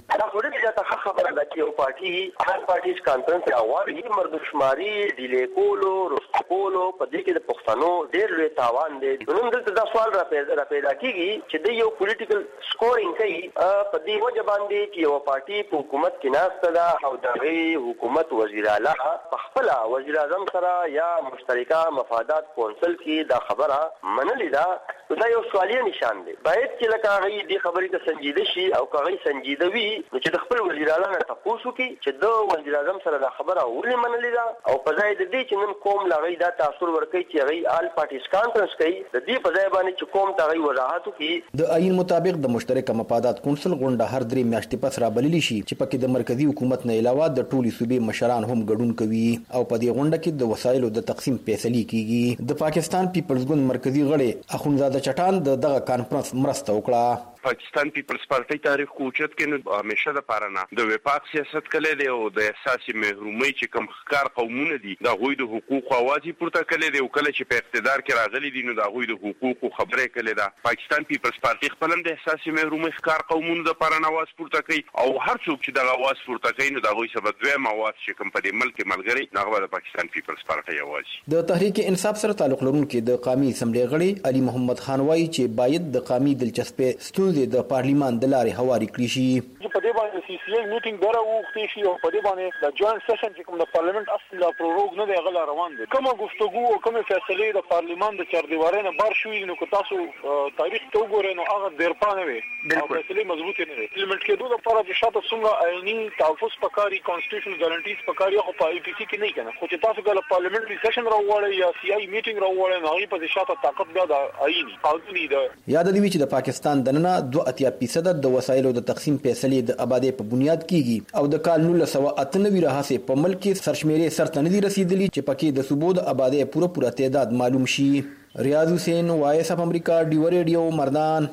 خبره ده چې یو پارټي هر پارټیز کانفرنس راغواړي مردم شماري ډیلې کولو رسټ کولو په دې کې د پښتنو ډېر لوی تاوان دی. نن دلته دا سوال را پیدا کیږي چې د یو پولیټیکل سکورینګ کوي په دې وجه باندې چې یو پارټي په حکومت کې ناسته ده او دغه حکومت وزیر اعلی په خپل وزیر اعظم سره یا مشترکه مفادات کونسل کې دا خبره منلې ده. دا یو سوالیه نشان دی. باید چې لکه هغه دې خبرې ته سنجیده شي او هغه سنجیده وي چې د خپل وزیر اعلی نه تاسو کې چې د وزیر اعظم سره دا خبره ولې منلې ده او په ځای د دې چې نن کوم لغوي دا تاثیر ورکوي چې هغه آل پارټیز کانفرنس کوي د دې په ځای باندې چې کوم تغي وضاحت کوي. د آئین مطابق د مشترک مفادات کونسل غونډه هر 3 میاشتې پس رابللی شي چې پکې د مرکزی حکومت نه علاوه د ټولي صوبې مشران هم ګډون کوي او په دې غونډه کې د وسایلو د تقسیم فیصلې کیږي. د پاکستان پیپلز ګوند مرکزی غړي اخونزاده چټان دغه کانفرنس مرسته وکړه. پاکستان پیپلز پارټي تاریخ کوچت کې همیشه د پارانه د وفاق سیاست کړي دی او د احساسي محرومي چې کم ښکار قومونه دي د غوي د حقوقو اوازي پورته کړي دی او کله چې په اقتدار کې راغلي دي نو د غوي د حقوقو خبره کړي ده. پاکستان پیپلز پارټي خپل د احساسي محرومي ښکار قومونه د پارانه आवाज پورته کوي او هر څوک چې د आवाज پورته کوي نو د غوي سبب دویم आवाज چې کوم په دې ملک ملګری نغوه د پاکستان پیپلز پارټي आवाज. د تحریک انصاف سره تعلق لرونکي د قومي اسمبلی غړي علي محمد خان وایي چې باید د قومي دلچسپي د پارلیمان د لارې هواري کړی شي. په دې باندې سی سی ای میټینګ دره وختي شي او په دې باندې د جوائنٹ سیشن چې کوم د پارلیمنت اصل لا پروګ نه دی غلا روان دي. کومه گفتگو او کومه فیصله د پارلیمان د چاردیوارۍ نه بار شوې نو که تاسو تاریخ ته وګورئ نو هغه ډیرپانه وي او فیصله مضبوطه نه وي. امپلیمنٹ کېدو لپاره د شاته څنګه آئینی تحفظ پکاري کانسټیټیوشنل ګارانټیز پکاري خو په ای پی سی کې نه کنه خو چې تاسو ګل پارلیمنټري سیشن راوړی یا سی ای میټینګ راوړی نو هغه په شاته طاقت بیا د آئینی قانوني ده. یاد دی چې د پاکستان دننه 2.8% د وسایلو د تقسیم فیصلې د آبادی په بنیاد کیږي او د کال 1998 راهیسې په ملک کې سرشمیرې سرته نه دي رسیدلي چې پکې د صوبو د آبادی پوره تعداد معلوم شي. ریاض حسین وایس اف امریکا ډیو ریډیو مردان.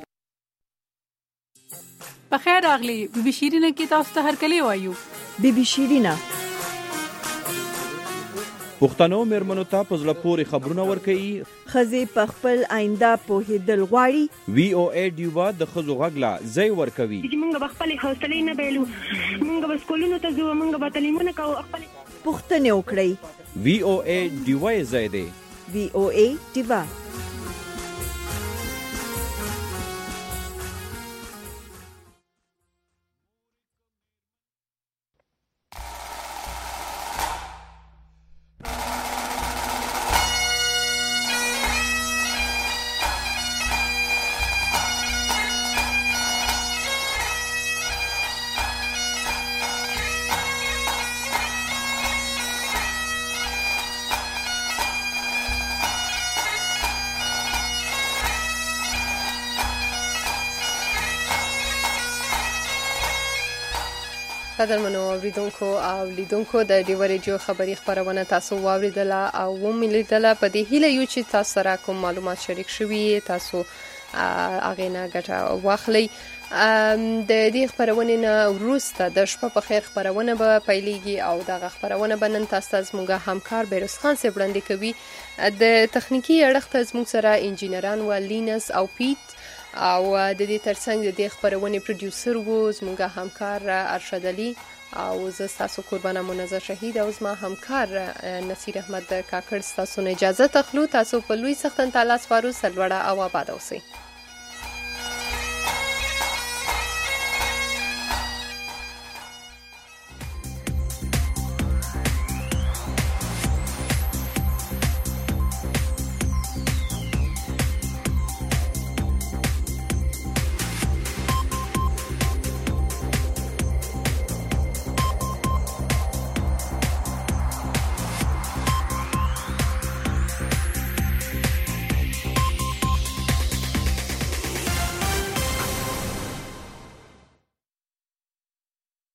په خیر راغلی بي بي شیرینه کې تاسو ته هرکلی وایو. بي بي شیرینه پښتنو مېرمنو ته په زړه پورې خبرونه ورکوي. ښځې په خپل آینده پوهېدل غواړي. وی او ای ډیوا د ښځو غږ لا ځای ورکوي. موږ به خپلې حوصلې نه بایلو، موږ به سکولونو ته ځو، موږ به تعلیمونه کوو، پوښتنې وکړئ. وی او ای ډیوا یې ځای دی. وی او ای ډیوا. قدرمنو اوریدونکو او لیدونکو د ډیو ریډیو خبری خبرونه تاسو واوریدله او وملیدله په دې هیله یو چې تاسو سره کوم معلومات شریک شوي تاسو هغه نه ګټه واخلئ. د دې خبرونه نه وروسته د شپه په خیر خبرونه به پیلېږي او دغه خبرونه به نن تاسو زموږ همکار بیروز خان صاحب وړاندې کوي. د تخنیکی اړخ زموږ سره انجینران و لینس او پیټ او د دې ترڅنګ د دې خبرونه پروډوسر وو زموږ همکار ارشد علي او زه تاسو قربانه منظر شهید او زما همکار نصیر احمد کاکړ. تاسو نه اجازه تخلو. تاسو په لوی سختن تعالی سپارو. سلوړه او آباد اوسئ.